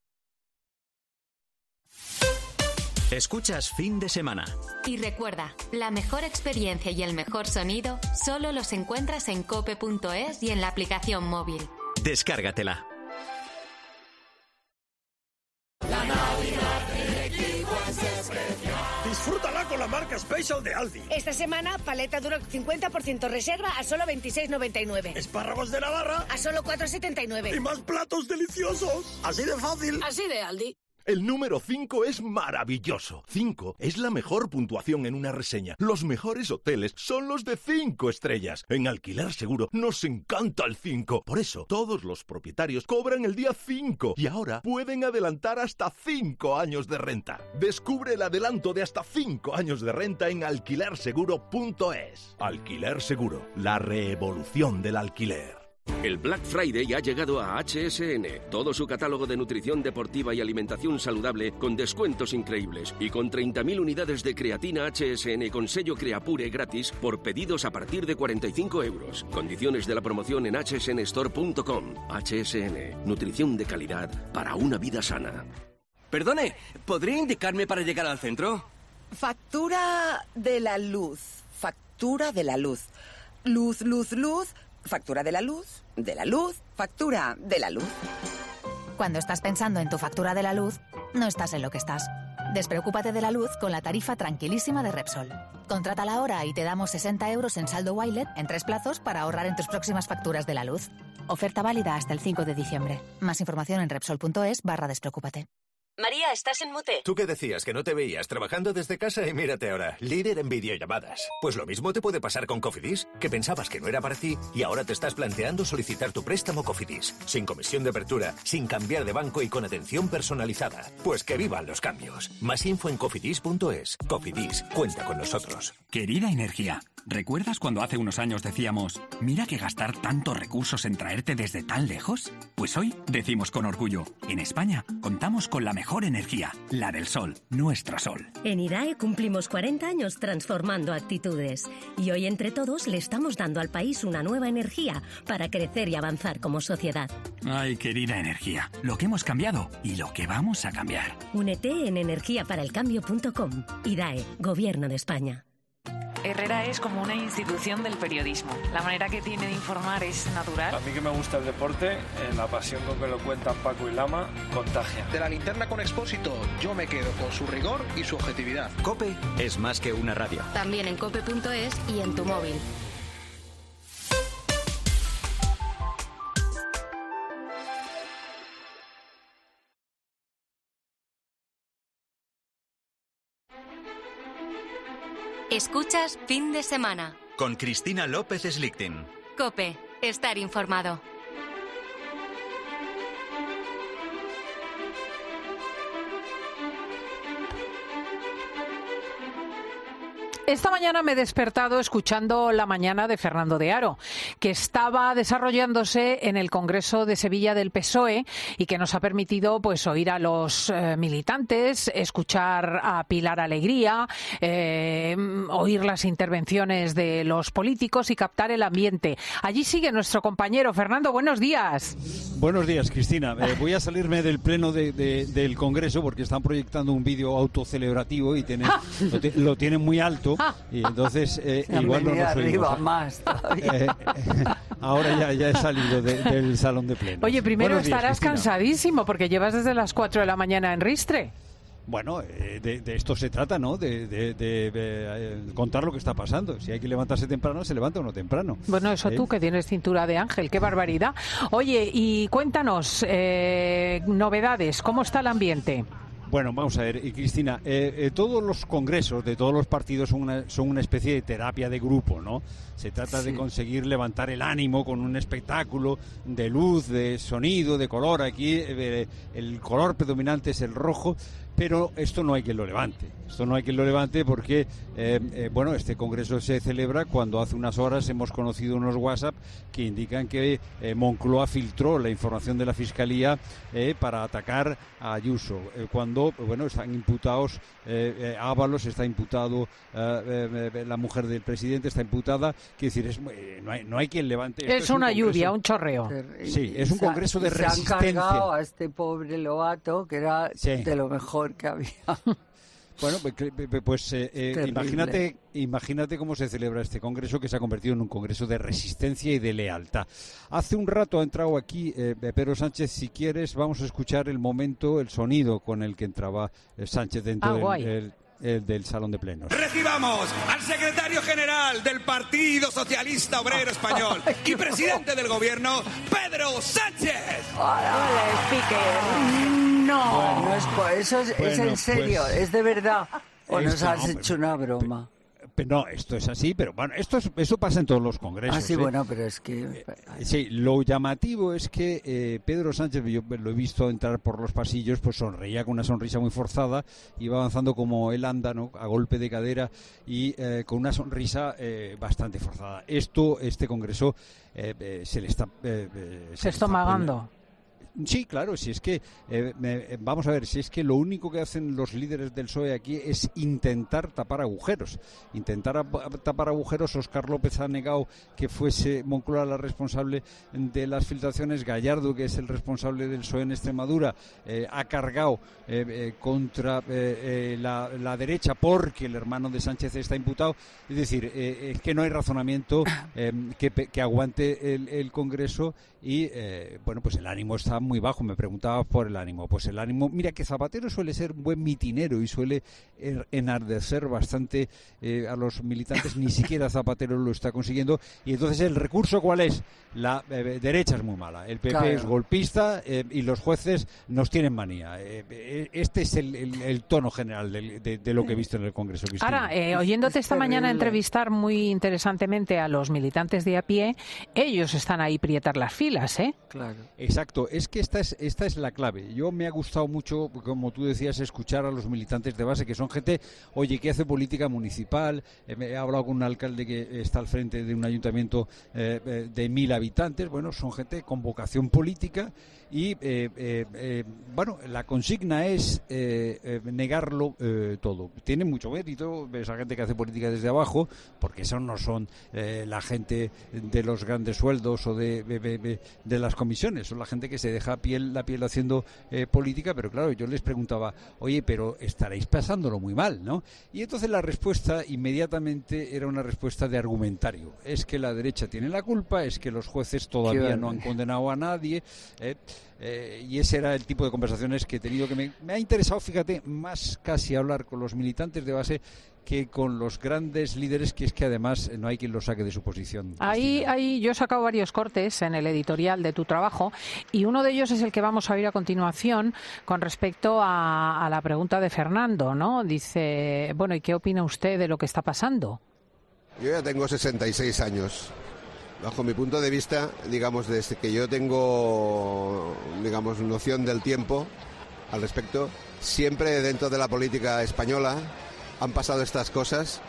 Speaker 2: Escuchas Fin de Semana.
Speaker 1: Y recuerda, la mejor experiencia y el mejor sonido solo los encuentras en cope punto es y en la aplicación móvil.
Speaker 2: Descárgatela.
Speaker 11: La Navidad de Equipo es especial. Disfrútala con la marca Special de Aldi.
Speaker 20: Esta semana, paleta dura cincuenta por ciento reserva a solo veintiséis noventa y nueve.
Speaker 11: Espárragos de Navarra
Speaker 20: a solo cuatro setenta y nueve.
Speaker 11: Y más platos deliciosos. Así de fácil.
Speaker 20: Así de Aldi.
Speaker 21: El número cinco es maravilloso. cinco es la mejor puntuación en una reseña. Los mejores hoteles son los de cinco estrellas. En Alquiler Seguro nos encanta el cinco. Por eso, todos los propietarios cobran el día cinco y ahora pueden adelantar hasta cinco años de renta. Descubre el adelanto de hasta cinco años de renta en alquiler seguro punto es. Alquiler Seguro, la revolución del alquiler.
Speaker 19: El Black Friday ha llegado a H S N. Todo su catálogo de nutrición deportiva y alimentación saludable con descuentos increíbles. Y con treinta mil unidades de creatina H S N con sello Creapure gratis por pedidos a partir de cuarenta y cinco euros. Condiciones de la promoción en h s n store punto com. H S N. Nutrición de calidad para una vida sana.
Speaker 22: Perdone, ¿podría indicarme para llegar al centro?
Speaker 23: Factura de la luz. Factura de la luz. Luz, luz, luz. Factura de la luz, de la luz, factura de la luz.
Speaker 24: Cuando estás pensando en tu factura de la luz, no estás en lo que estás. Despreocúpate de la luz con la tarifa tranquilísima de Repsol. Contrátala ahora y te damos sesenta euros en saldo Wilet en tres plazos para ahorrar en tus próximas facturas de la luz. Oferta válida hasta el cinco de diciembre. Más información en repsol punto es barra despreocúpate.
Speaker 25: María, estás en mute.
Speaker 26: Tú que decías que no te veías trabajando desde casa y mírate ahora, líder en videollamadas. Pues lo mismo te puede pasar con Cofidis, que pensabas que no era para ti y ahora te estás planteando solicitar tu préstamo Cofidis, sin comisión de apertura, sin cambiar de banco y con atención personalizada. Pues que vivan los cambios. Más info en cofidis punto es. Cofidis, cuenta con nosotros.
Speaker 27: Querida Energía, ¿recuerdas cuando hace unos años decíamos, mira que gastar tantos recursos en traerte desde tan lejos? Pues hoy decimos con orgullo, en España contamos con la mejor energía, la del sol, nuestro sol.
Speaker 28: En IDAE cumplimos cuarenta años transformando actitudes y hoy entre todos le estamos dando al país una nueva energía para crecer y avanzar como sociedad.
Speaker 27: Ay, querida Energía, lo que hemos cambiado y lo que vamos a cambiar.
Speaker 28: Únete en energía para el cambio punto com. IDAE, Gobierno de España.
Speaker 29: Herrera es como una institución del periodismo. La manera que tiene de informar es natural.
Speaker 30: A mí que me gusta el deporte, eh, la pasión con que lo cuentan Paco y Lama, contagia.
Speaker 31: De la linterna con Expósito, yo me quedo con su rigor y su objetividad.
Speaker 2: COPE es más que una radio.
Speaker 1: También en cope punto es y en tu móvil. Escuchas Fin de Semana.
Speaker 2: Con Cristina López Slichting.
Speaker 1: COPE. Estar informado.
Speaker 3: Esta mañana me he despertado escuchando La Mañana de Fernando de Aro, que estaba desarrollándose en el Congreso de Sevilla del P S O E y que nos ha permitido pues oír a los eh, militantes, escuchar a Pilar Alegría, eh, oír las intervenciones de los políticos y captar el ambiente. Allí sigue nuestro compañero Fernando. Buenos días.
Speaker 32: Buenos días, Cristina. Eh, voy a salirme del pleno de, de, del Congreso porque están proyectando un vídeo autocelebrativo y tiene, lo, te, lo tienen muy alto. Y entonces eh, igual no nos
Speaker 4: arriba
Speaker 32: oímos.
Speaker 4: más todavía.
Speaker 32: Eh, eh, ahora ya, ya he salido de, del salón de pleno.
Speaker 3: Oye, primero
Speaker 32: Buenos días,
Speaker 3: estarás
Speaker 32: Cristina.
Speaker 3: cansadísimo porque llevas desde las cuatro de la mañana en Ristre.
Speaker 32: Bueno, eh, de, de esto se trata, ¿no? De, de, de, de eh, contar lo que está pasando. Si hay que levantarse temprano, se levanta uno temprano.
Speaker 3: Bueno, eso
Speaker 32: ¿Eh?
Speaker 3: tú que tienes cintura de ángel, qué barbaridad. Oye, y cuéntanos, eh, novedades, ¿cómo está el ambiente?
Speaker 32: Bueno, vamos a ver, y Cristina, eh, eh, todos los congresos de todos los partidos son una, son una especie de terapia de grupo, ¿no? Se trata
Speaker 4: Sí.
Speaker 32: de conseguir levantar el ánimo con un espectáculo de luz, de sonido, de color. Aquí eh, el color predominante es el rojo, pero esto no hay quien lo levante. Esto no hay quien lo levante porque, eh, eh, bueno, este congreso se celebra cuando hace unas horas hemos conocido unos WhatsApp que indican que eh, Moncloa filtró la información de la Fiscalía eh, para atacar a Ayuso, eh, cuando, bueno, están imputados, eh, eh, Ábalos está imputado, eh, eh, la mujer del presidente está imputada. Quiero decir, es, eh, no, hay, no hay quien levante. Esto
Speaker 3: Es,
Speaker 32: es
Speaker 3: una
Speaker 32: un congreso-
Speaker 3: lluvia, un chorreo.
Speaker 32: Sí, es un
Speaker 4: Se ha-
Speaker 32: congreso de
Speaker 4: se han
Speaker 32: resistencia.
Speaker 4: cargado a este pobre Lobato, que era
Speaker 32: Sí.
Speaker 4: de lo mejor que había.
Speaker 32: Bueno, pues, que- pues eh, eh,
Speaker 4: Terrible.
Speaker 32: imagínate, imagínate cómo se celebra este congreso, que se ha convertido en un congreso de resistencia y de lealtad. Hace un rato ha entrado aquí eh, Pedro Sánchez. Si quieres, vamos a escuchar el momento, el sonido con el que entraba eh, Sánchez dentro
Speaker 3: Ah,
Speaker 32: del...
Speaker 3: guay.
Speaker 32: el- eh, del Salón de Plenos.
Speaker 5: Recibamos al secretario general del Partido Socialista Obrero Español y presidente del gobierno, Pedro Sánchez.
Speaker 4: Hola, speaker. No,
Speaker 32: Bueno,
Speaker 4: no es por eso, es, es
Speaker 32: bueno,
Speaker 4: en serio,
Speaker 32: pues,
Speaker 4: es de verdad. ¿O nos
Speaker 32: esto,
Speaker 4: has
Speaker 32: no,
Speaker 4: hecho una broma?
Speaker 32: Pero no, esto es así, pero bueno, esto es, eso pasa en todos los congresos.
Speaker 4: Ah, sí,
Speaker 32: ¿eh?
Speaker 4: bueno, pero es que...
Speaker 32: Eh, Sí, lo llamativo es que eh, Pedro Sánchez, yo lo he visto entrar por los pasillos, pues sonreía con una sonrisa muy forzada, iba avanzando como él anda, ¿no?, a golpe de cadera y eh, con una sonrisa eh, bastante forzada. Esto, este congreso, eh, eh, se le está... Eh, eh,
Speaker 3: Se está amagando.
Speaker 32: Sí, claro, si es que, eh, me, vamos a ver, si es que lo único que hacen los líderes del P S O E aquí es intentar tapar agujeros. Intentar ap- tapar agujeros. Óscar López ha negado que fuese Moncloa la responsable de las filtraciones. Gallardo, que es el responsable del P S O E en Extremadura, eh, ha cargado eh, eh, contra eh, eh, la, la derecha porque el hermano de Sánchez está imputado. Es decir, eh, es que no hay razonamiento eh, que, que aguante el, el Congreso y, eh, bueno, pues el ánimo está muy bajo. Me preguntabas por el ánimo. Pues el ánimo, mira que Zapatero suele ser un buen mitinero y suele er, enardecer bastante eh, a los militantes. Ni siquiera Zapatero lo está consiguiendo. Y entonces el recurso, ¿cuál es? La eh, derecha es muy mala. El P P
Speaker 4: Claro.
Speaker 32: es golpista eh, y los jueces nos tienen manía. Eh, eh, este es el, el, el tono general de, de, de lo que he visto en el Congreso, Cristina.
Speaker 3: Ahora, eh, oyéndote
Speaker 4: Es
Speaker 3: esta mañana
Speaker 4: terrible.
Speaker 3: entrevistar muy interesantemente a los militantes de a pie, ellos están ahí prietar las filas, ¿eh?
Speaker 4: Claro.
Speaker 32: Exacto, es que esta es esta es la clave. Yo me ha gustado mucho, como tú decías, escuchar a los militantes de base, que son gente, oye, que hace política municipal. Eh, me he hablado con un alcalde que está al frente de un ayuntamiento eh, eh, de mil habitantes. Bueno, son gente con vocación política y, eh, eh, eh, bueno, la consigna es eh, eh, negarlo eh, todo. Tiene mucho mérito esa gente que hace política desde abajo, porque esos no son eh, la gente de los grandes sueldos o de, de, de, de las comisiones, son la gente que se deja piel la piel haciendo eh, política. Pero claro, yo les preguntaba, oye, pero estaréis pasándolo muy mal, ¿no? Y entonces la respuesta inmediatamente era una respuesta de argumentario. Es que la derecha tiene la culpa, es que los jueces todavía no han condenado a nadie, eh, eh, y ese era el tipo de conversaciones que he tenido, que me, me ha interesado, fíjate, más casi hablar con los militantes de base que con los grandes líderes, que es que además no hay quien los saque de su posición.
Speaker 3: Ahí, ahí yo he sacado varios cortes en el editorial de tu trabajo y uno de ellos es el que vamos a oír a continuación con respecto a, a la pregunta de Fernando, ¿no? Dice, bueno, ¿y qué opina usted de lo que está pasando?
Speaker 6: Yo ya tengo sesenta y seis años. Bajo mi punto de vista, digamos, desde que yo tengo, digamos, noción del tiempo al respecto, siempre dentro de la política española han pasado estas cosas,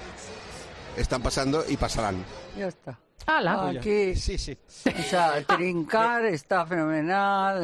Speaker 6: están pasando y pasarán.
Speaker 4: Ya está.
Speaker 3: ¡Hala!
Speaker 4: Aquí,
Speaker 32: sí, sí.
Speaker 4: O sea, trincar está fenomenal.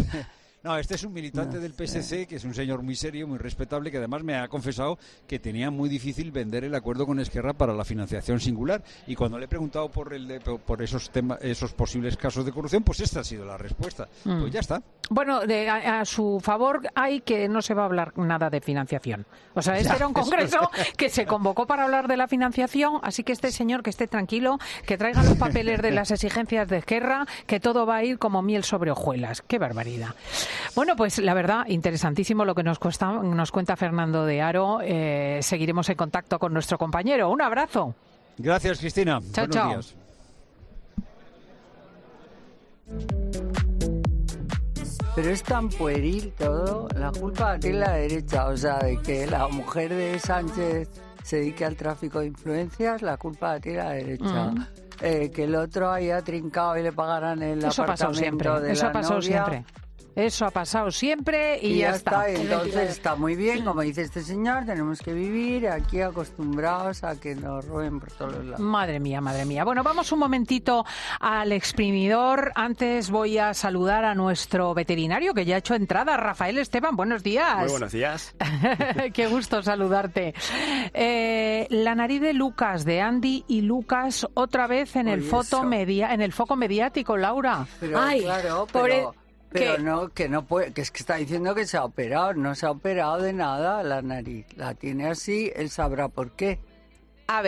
Speaker 32: No, este es un militante
Speaker 4: No
Speaker 32: del P S C, que es un señor muy serio, muy respetable, que además me ha confesado que tenía muy difícil vender el acuerdo con Esquerra para la financiación singular. Y cuando le he preguntado por el de- por esos temas, esos posibles casos de corrupción, pues esta ha sido la respuesta.
Speaker 3: Mm.
Speaker 32: Pues ya está.
Speaker 3: Bueno, de- a, a su favor hay que no se va a hablar nada de financiación. O sea, este
Speaker 32: Ya,
Speaker 3: era un
Speaker 32: eso
Speaker 3: congreso
Speaker 32: es.
Speaker 3: que se convocó para hablar de la financiación, así que este señor que esté tranquilo, que traiga los papeles de las exigencias de Esquerra, que todo va a ir como miel sobre hojuelas. ¡Qué barbaridad! Bueno, pues la verdad, interesantísimo lo que nos, cuesta, nos cuenta Fernando de Aro. Eh, seguiremos en contacto con nuestro compañero. Un abrazo.
Speaker 32: Gracias, Cristina.
Speaker 3: Chao,
Speaker 32: Buenos
Speaker 3: chao.
Speaker 32: días.
Speaker 4: Pero es tan pueril todo, la culpa tiene la derecha, o sea, de que la mujer de Sánchez se dedique al tráfico de influencias, la culpa tiene la derecha.
Speaker 3: Mm.
Speaker 4: Eh, que el otro haya trincado y le pagaran el
Speaker 3: Eso ha pasado
Speaker 4: apartamento
Speaker 3: siempre.
Speaker 4: de
Speaker 3: Eso
Speaker 4: la
Speaker 3: ha pasado
Speaker 4: novia.
Speaker 3: siempre. Eso ha pasado siempre y,
Speaker 4: Y
Speaker 3: ya,
Speaker 4: ya
Speaker 3: está.
Speaker 4: está, entonces está muy bien, como dice este señor, tenemos que vivir aquí acostumbrados a que nos roben por todos lados.
Speaker 3: Madre mía, madre mía. Bueno, vamos un momentito al exprimidor. Antes voy a saludar a nuestro veterinario que ya ha hecho entrada, Rafael Esteban. Buenos días.
Speaker 7: Muy buenos días.
Speaker 3: Qué gusto saludarte. Eh, la nariz de Lucas, de Andy y Lucas, otra vez en el
Speaker 4: Oye,
Speaker 3: foto
Speaker 4: eso.
Speaker 3: media, en el foco mediático, Laura.
Speaker 4: Pero claro, pero, pero no, que no puede, que es que está diciendo que se ha operado, no se ha operado de nada la nariz, la tiene así, él sabrá por qué.
Speaker 8: A ver,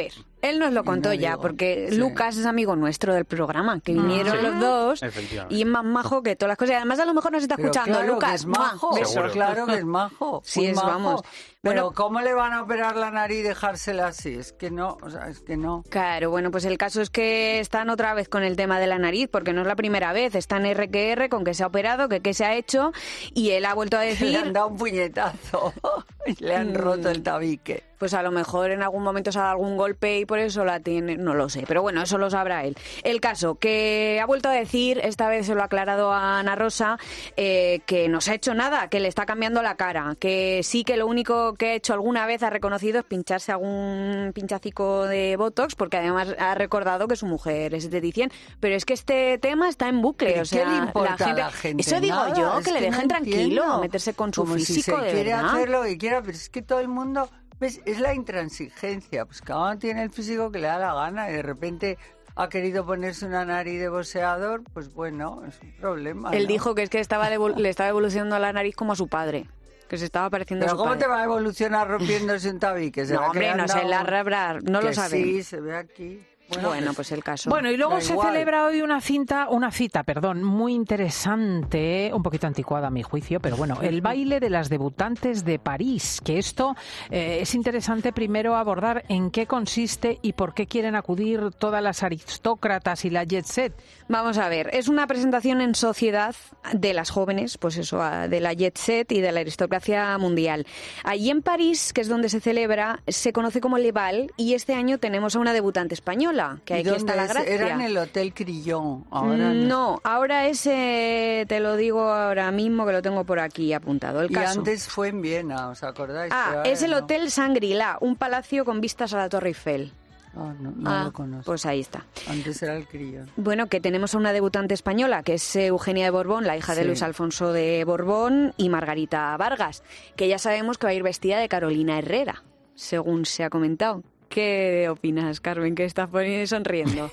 Speaker 7: Él nos lo contó
Speaker 4: no
Speaker 7: ya,
Speaker 4: digo,
Speaker 7: porque
Speaker 4: sí.
Speaker 7: Lucas es amigo nuestro del programa, que vinieron
Speaker 32: sí.
Speaker 7: los dos
Speaker 32: Efectivamente.
Speaker 7: y es más majo que todas las cosas. Y además a lo mejor nos está
Speaker 4: Pero
Speaker 7: escuchando
Speaker 4: claro
Speaker 7: Lucas.
Speaker 4: que es majo,
Speaker 7: ¡Mua! Besos.
Speaker 4: claro que es majo.
Speaker 7: Sí,
Speaker 4: muy
Speaker 7: es,
Speaker 4: majo.
Speaker 7: vamos.
Speaker 4: Pero
Speaker 7: Bueno,
Speaker 4: ¿cómo le van a operar la nariz y dejársela así? Es que no, o sea, es que no.
Speaker 7: Claro, bueno, pues el caso es que están otra vez con el tema de la nariz, porque no es la primera vez. Están R que R con que se ha operado, que qué se ha hecho, y él ha vuelto a decir...
Speaker 4: Le han dado un puñetazo y le han roto el tabique.
Speaker 7: Pues a lo mejor en algún momento se ha dado algún golpe y por eso la tiene, no lo sé, pero bueno, eso lo sabrá él. El caso, que ha vuelto a decir, esta vez se lo ha aclarado a Ana Rosa, eh, que no se ha hecho nada, que le está cambiando la cara, que sí que lo único que ha hecho alguna vez ha reconocido es pincharse algún pinchacico de Botox, porque además ha recordado que su mujer es esteticien, pero es que este tema está en bucle,
Speaker 4: ¿Pero
Speaker 7: o sea,
Speaker 4: qué le importa
Speaker 7: la gente,
Speaker 4: a la gente?
Speaker 7: eso digo
Speaker 4: Nada,
Speaker 7: yo,
Speaker 4: es
Speaker 7: que le
Speaker 4: que
Speaker 7: dejen
Speaker 4: no
Speaker 7: tranquilo,
Speaker 4: entiendo.
Speaker 7: meterse con su
Speaker 4: Como
Speaker 7: físico
Speaker 4: si se
Speaker 7: de
Speaker 4: quiere
Speaker 7: verdad.
Speaker 4: hacer lo que quiera, pero es que todo el mundo... ¿Ves? Es la intransigencia, pues cada uno tiene el físico que le da la gana y de repente ha querido ponerse una nariz de boxeador, pues bueno, es un problema.
Speaker 7: Él
Speaker 4: ¿no?
Speaker 7: dijo que es que estaba devol- le estaba evolucionando la nariz como a su padre, que se estaba pareciendo a
Speaker 4: Pero
Speaker 7: su
Speaker 4: ¿cómo
Speaker 7: padre.
Speaker 4: te va a evolucionar rompiéndose un tabique? ¿Se
Speaker 7: No,
Speaker 4: va a
Speaker 7: hombre,
Speaker 4: quedar
Speaker 7: no se
Speaker 4: andado?
Speaker 7: la arrebrar, no lo
Speaker 4: Que
Speaker 7: sabe.
Speaker 4: Sí, se ve aquí.
Speaker 7: Bueno, pues el caso.
Speaker 3: Bueno, y luego
Speaker 4: Da
Speaker 3: se
Speaker 4: igual.
Speaker 3: celebra hoy una cinta, una cita, perdón, muy interesante, un poquito anticuada a mi juicio, pero bueno, el baile de las debutantes de París, que esto eh, es interesante primero abordar en qué consiste y por qué quieren acudir todas las aristócratas y la jet set.
Speaker 7: Vamos a ver, es una presentación en sociedad de las jóvenes, pues eso, a- de la jet set y de la aristocracia mundial. Allí en París, que es donde se celebra, se conoce como Le Bal y este año tenemos a una debutante española, que
Speaker 4: ¿Y
Speaker 7: aquí
Speaker 4: dónde
Speaker 7: está la
Speaker 4: es?
Speaker 7: gracia.
Speaker 4: Era en el Hotel Crillon. Ahora
Speaker 7: Mm,
Speaker 4: no.
Speaker 7: no, ahora ese, te lo digo ahora mismo que lo tengo por aquí apuntado. El
Speaker 4: Y
Speaker 7: caso.
Speaker 4: antes fue en Viena, ¿os acordáis?
Speaker 7: Ah,
Speaker 4: Pero ahora
Speaker 7: es el
Speaker 4: no.
Speaker 7: Hotel Shangri-La, un palacio con vistas a la Torre Eiffel.
Speaker 4: Ah, no, no
Speaker 7: Ah,
Speaker 4: lo conozco.
Speaker 7: pues ahí está.
Speaker 4: Antes era el Crillon.
Speaker 7: Bueno, que tenemos a una debutante española, que es Eugenia de Borbón, la hija de
Speaker 4: Sí.
Speaker 7: Luis Alfonso de Borbón, y Margarita Vargas, que ya sabemos que va a ir vestida de Carolina Herrera, según se ha comentado. ¿Qué opinas, Carmen, que estás poniendo sonriendo?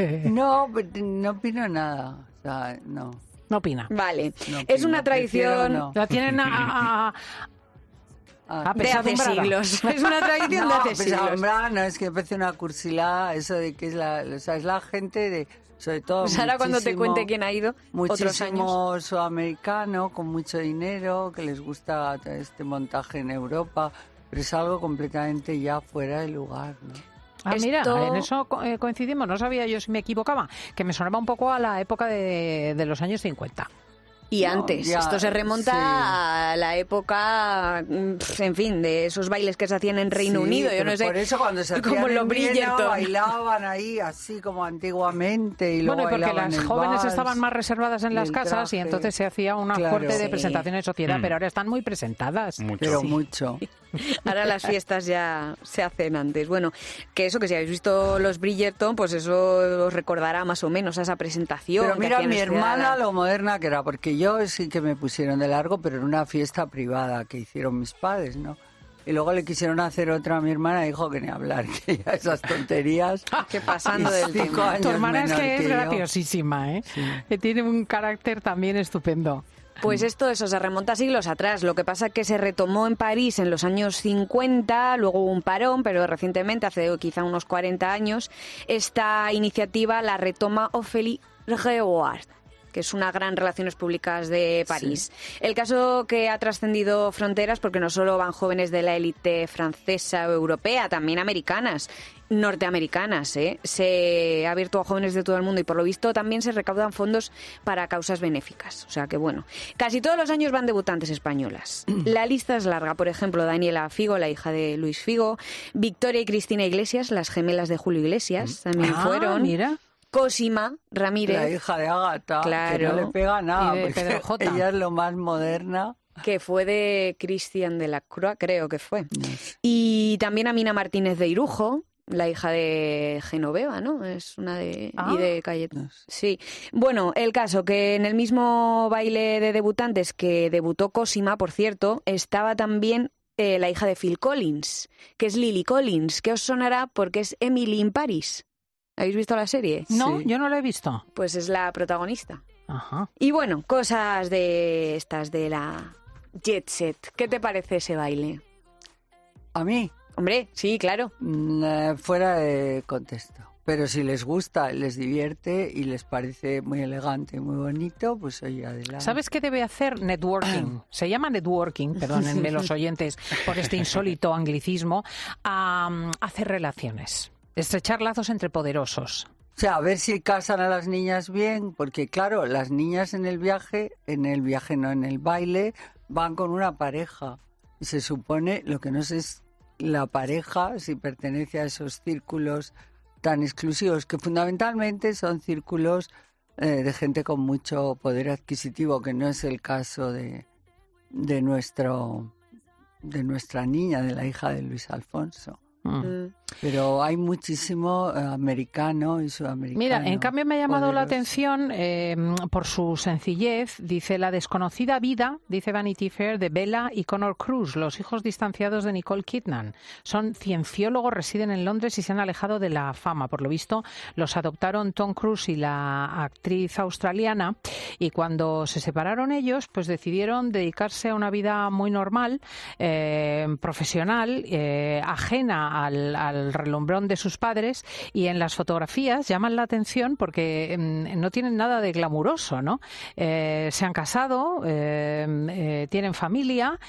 Speaker 4: No, pero no opino nada. O sea, no.
Speaker 3: No opina.
Speaker 7: Vale,
Speaker 4: No
Speaker 7: es
Speaker 4: opino,
Speaker 7: una
Speaker 4: prefiero
Speaker 7: tradición
Speaker 4: no.
Speaker 3: La tienen a, a- a-
Speaker 4: Ah,
Speaker 7: de hace
Speaker 3: apesadumbrada.
Speaker 7: siglos. Es una tradición
Speaker 4: no,
Speaker 7: de hace
Speaker 4: pues,
Speaker 7: siglos.
Speaker 4: hombre, no, es que me parece una cursilada eso de que es la, o sea, es la gente de, sobre todo
Speaker 7: Pues ahora cuando te
Speaker 4: muchísimo-
Speaker 7: cuente quién ha ido otros años.
Speaker 4: muchísimo sudamericano con mucho dinero que les gusta este montaje en Europa, pero es algo completamente ya fuera de lugar, ¿no?
Speaker 3: Ah, mira,
Speaker 7: Esto-
Speaker 3: en eso co- eh, coincidimos, no sabía yo si me equivocaba, que me sonaba un poco a la época de, de los años cincuenta.
Speaker 7: Y
Speaker 4: No,
Speaker 7: antes,
Speaker 4: ya,
Speaker 7: esto se remonta
Speaker 4: sí.
Speaker 7: a la época, mm, pf, en fin, de esos bailes que se hacían en Reino
Speaker 4: Sí,
Speaker 7: Unido, yo
Speaker 4: pero
Speaker 7: no sé.
Speaker 4: por eso cuando se
Speaker 7: como
Speaker 4: hacían
Speaker 7: los
Speaker 4: en Viena,
Speaker 7: Bridgerton.
Speaker 4: bailaban ahí así como antiguamente y luego
Speaker 3: Bueno, y porque
Speaker 4: bailaban
Speaker 3: las
Speaker 4: el
Speaker 3: jóvenes
Speaker 4: vals.
Speaker 3: estaban más reservadas en
Speaker 4: y
Speaker 3: las
Speaker 4: el
Speaker 3: casas y
Speaker 4: traje.
Speaker 3: entonces se hacía una
Speaker 4: Claro.
Speaker 3: fuerte de
Speaker 7: Sí.
Speaker 3: presentación en sociedad,
Speaker 32: Mm.
Speaker 3: pero ahora están muy presentadas.
Speaker 32: Mucho.
Speaker 4: Pero
Speaker 3: Sí.
Speaker 4: mucho.
Speaker 7: Ahora las fiestas ya se hacen antes. Bueno, que eso, que si habéis visto los Bridgerton, pues eso os recordará más o menos a esa presentación.
Speaker 4: Pero
Speaker 7: que
Speaker 4: mira,
Speaker 7: hacían
Speaker 4: mi
Speaker 7: este
Speaker 4: hermana
Speaker 7: gala.
Speaker 4: lo moderna que era, porque yo sí que me pusieron de largo, pero en una fiesta privada que hicieron mis padres, ¿no? Y luego le quisieron hacer otra a mi hermana y dijo que ni hablar, que ya esas tonterías.
Speaker 7: Que pasando
Speaker 4: Y
Speaker 7: del
Speaker 4: cinco
Speaker 7: tema.
Speaker 4: años
Speaker 3: Tu hermana es
Speaker 4: menor
Speaker 3: que es
Speaker 4: yo.
Speaker 3: graciosísima, ¿eh? Que tiene un carácter también estupendo.
Speaker 7: Pues esto, eso se remonta siglos atrás. Lo que pasa es que se retomó en París en los años cincuenta, luego hubo un parón, pero recientemente, hace quizá unos cuarenta años, esta iniciativa la retoma Ophélie Reward, que es una gran relaciones públicas de París. El caso que ha trascendido fronteras porque no solo van jóvenes de la élite francesa o europea, también americanas, norteamericanas, ¿eh? Se ha abierto a jóvenes de todo el mundo y por lo visto también se recaudan fondos para causas benéficas. O sea que bueno, casi todos los años van debutantes españolas. La lista es larga, por ejemplo, Daniela Figo, la hija de Luis Figo, Victoria y Cristina Iglesias, las gemelas de Julio Iglesias, también
Speaker 3: Ah,
Speaker 7: fueron.
Speaker 3: mira.
Speaker 7: Cosima Ramírez,
Speaker 4: La hija de Ágata,
Speaker 7: Claro.
Speaker 4: que no le pega nada,
Speaker 3: Y de
Speaker 4: porque
Speaker 3: Pedro J.
Speaker 4: ella es lo más moderna.
Speaker 7: que fue de Cristian de la Croix, creo que fue. Y también Amina Martínez de Irujo, la hija de Genoveva, ¿no? Es una de...
Speaker 3: Ah.
Speaker 7: y de Cayetano. Sí. Bueno, el caso que en el mismo baile de debutantes que debutó Cosima, por cierto, estaba también eh, la hija de Phil Collins, que es Lily Collins, que os sonará porque es Emily in Paris. ¿Habéis visto la serie?
Speaker 3: No,
Speaker 4: Sí.
Speaker 3: yo no lo he visto.
Speaker 7: Pues es la protagonista.
Speaker 3: Ajá.
Speaker 7: Y bueno, cosas de estas de la Jet Set. ¿Qué te parece ese baile?
Speaker 4: A mí,
Speaker 7: Hombre, sí, claro.
Speaker 4: Mm, fuera de contexto. Pero si les gusta, les divierte y les parece muy elegante y muy bonito, pues oye, adelante.
Speaker 3: ¿Sabes qué debe hacer? Networking. Se llama networking, perdónenme los oyentes por este insólito anglicismo, a um, hacer relaciones, estrechar lazos entre poderosos.
Speaker 4: O sea, a ver si casan a las niñas bien, porque claro, las niñas en el viaje, en el viaje no, en el baile, van con una pareja. Y se supone, lo que no sé es la pareja, si pertenece a esos círculos tan exclusivos, que fundamentalmente son círculos eh, de gente con mucho poder adquisitivo, que no es el caso de, de, nuestro, de nuestra niña, de la hija de Luis Alfonso. Mm. Pero hay muchísimo eh, americano y sudamericano.
Speaker 3: Mira, en cambio me ha llamado
Speaker 4: poderoso.
Speaker 3: la atención eh, por su sencillez. Dice, la desconocida vida, dice Vanity Fair, de Bella y Connor Cruise, los hijos distanciados de Nicole Kidman. Son cienciólogos, residen en Londres y se han alejado de la fama. Por lo visto, los adoptaron Tom Cruise y la actriz australiana. Y cuando se separaron ellos, pues decidieron dedicarse a una vida muy normal, eh, profesional, eh, ajena al, al relumbrón de sus padres, y en las fotografías llaman la atención porque eh, no tienen nada de glamuroso, ¿no? Eh, se han casado, eh, eh, tienen familia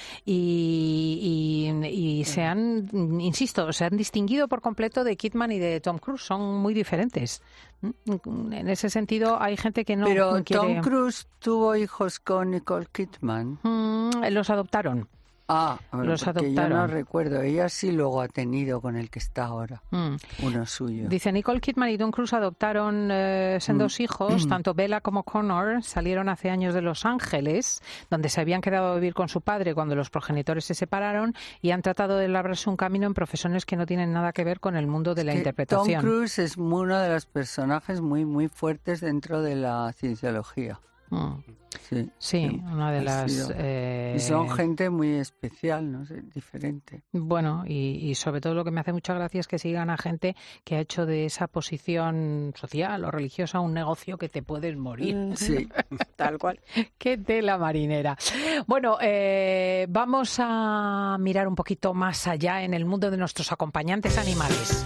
Speaker 3: y, y, y se han, insisto, se han distinguido por completo de Kidman y de Tom Cruise. Son muy diferentes. En ese sentido, hay gente que no
Speaker 4: Pero
Speaker 3: quiere...
Speaker 4: Tom Cruise tuvo hijos con Nicole Kidman.
Speaker 3: Mm, los adoptaron.
Speaker 4: Ah,
Speaker 3: los
Speaker 4: porque
Speaker 3: adoptaron.
Speaker 4: yo no recuerdo. Ella sí luego ha tenido con el que está ahora, mm. uno suyo.
Speaker 3: Dice, Nicole Kidman y Tom Cruise adoptaron eh, sendos mm. hijos, tanto Bella como Connor salieron hace años de Los Ángeles, donde se habían quedado a vivir con su padre cuando los progenitores se separaron, y han tratado de labrarse un camino en profesiones que no tienen nada que ver con el mundo de la
Speaker 4: que
Speaker 3: interpretación.
Speaker 4: Tom Cruise es uno de los personajes muy, muy fuertes dentro de la cienciología.
Speaker 3: Mm.
Speaker 4: Sí,
Speaker 3: sí, una de las... Eh...
Speaker 4: Y son gente muy especial, no sé, diferente.
Speaker 3: Bueno, y, y sobre todo lo que me hace mucha gracia es que sigan a gente que ha hecho de esa posición social o religiosa un negocio que te puedes morir.
Speaker 4: Mm, sí,
Speaker 7: tal cual.
Speaker 3: Qué tela marinera. Bueno, eh, vamos a mirar un poquito más allá en el mundo de nuestros acompañantes animales.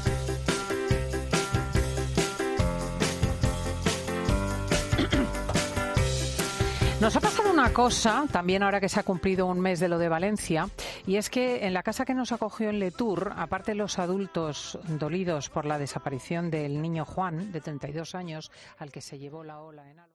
Speaker 3: Nos ha pasado una cosa, también ahora que se ha cumplido un mes de lo de Valencia, y es que en la casa que nos acogió en Letour, aparte de los adultos dolidos por la desaparición del niño Juan, de treinta y dos años, al que se llevó la ola en...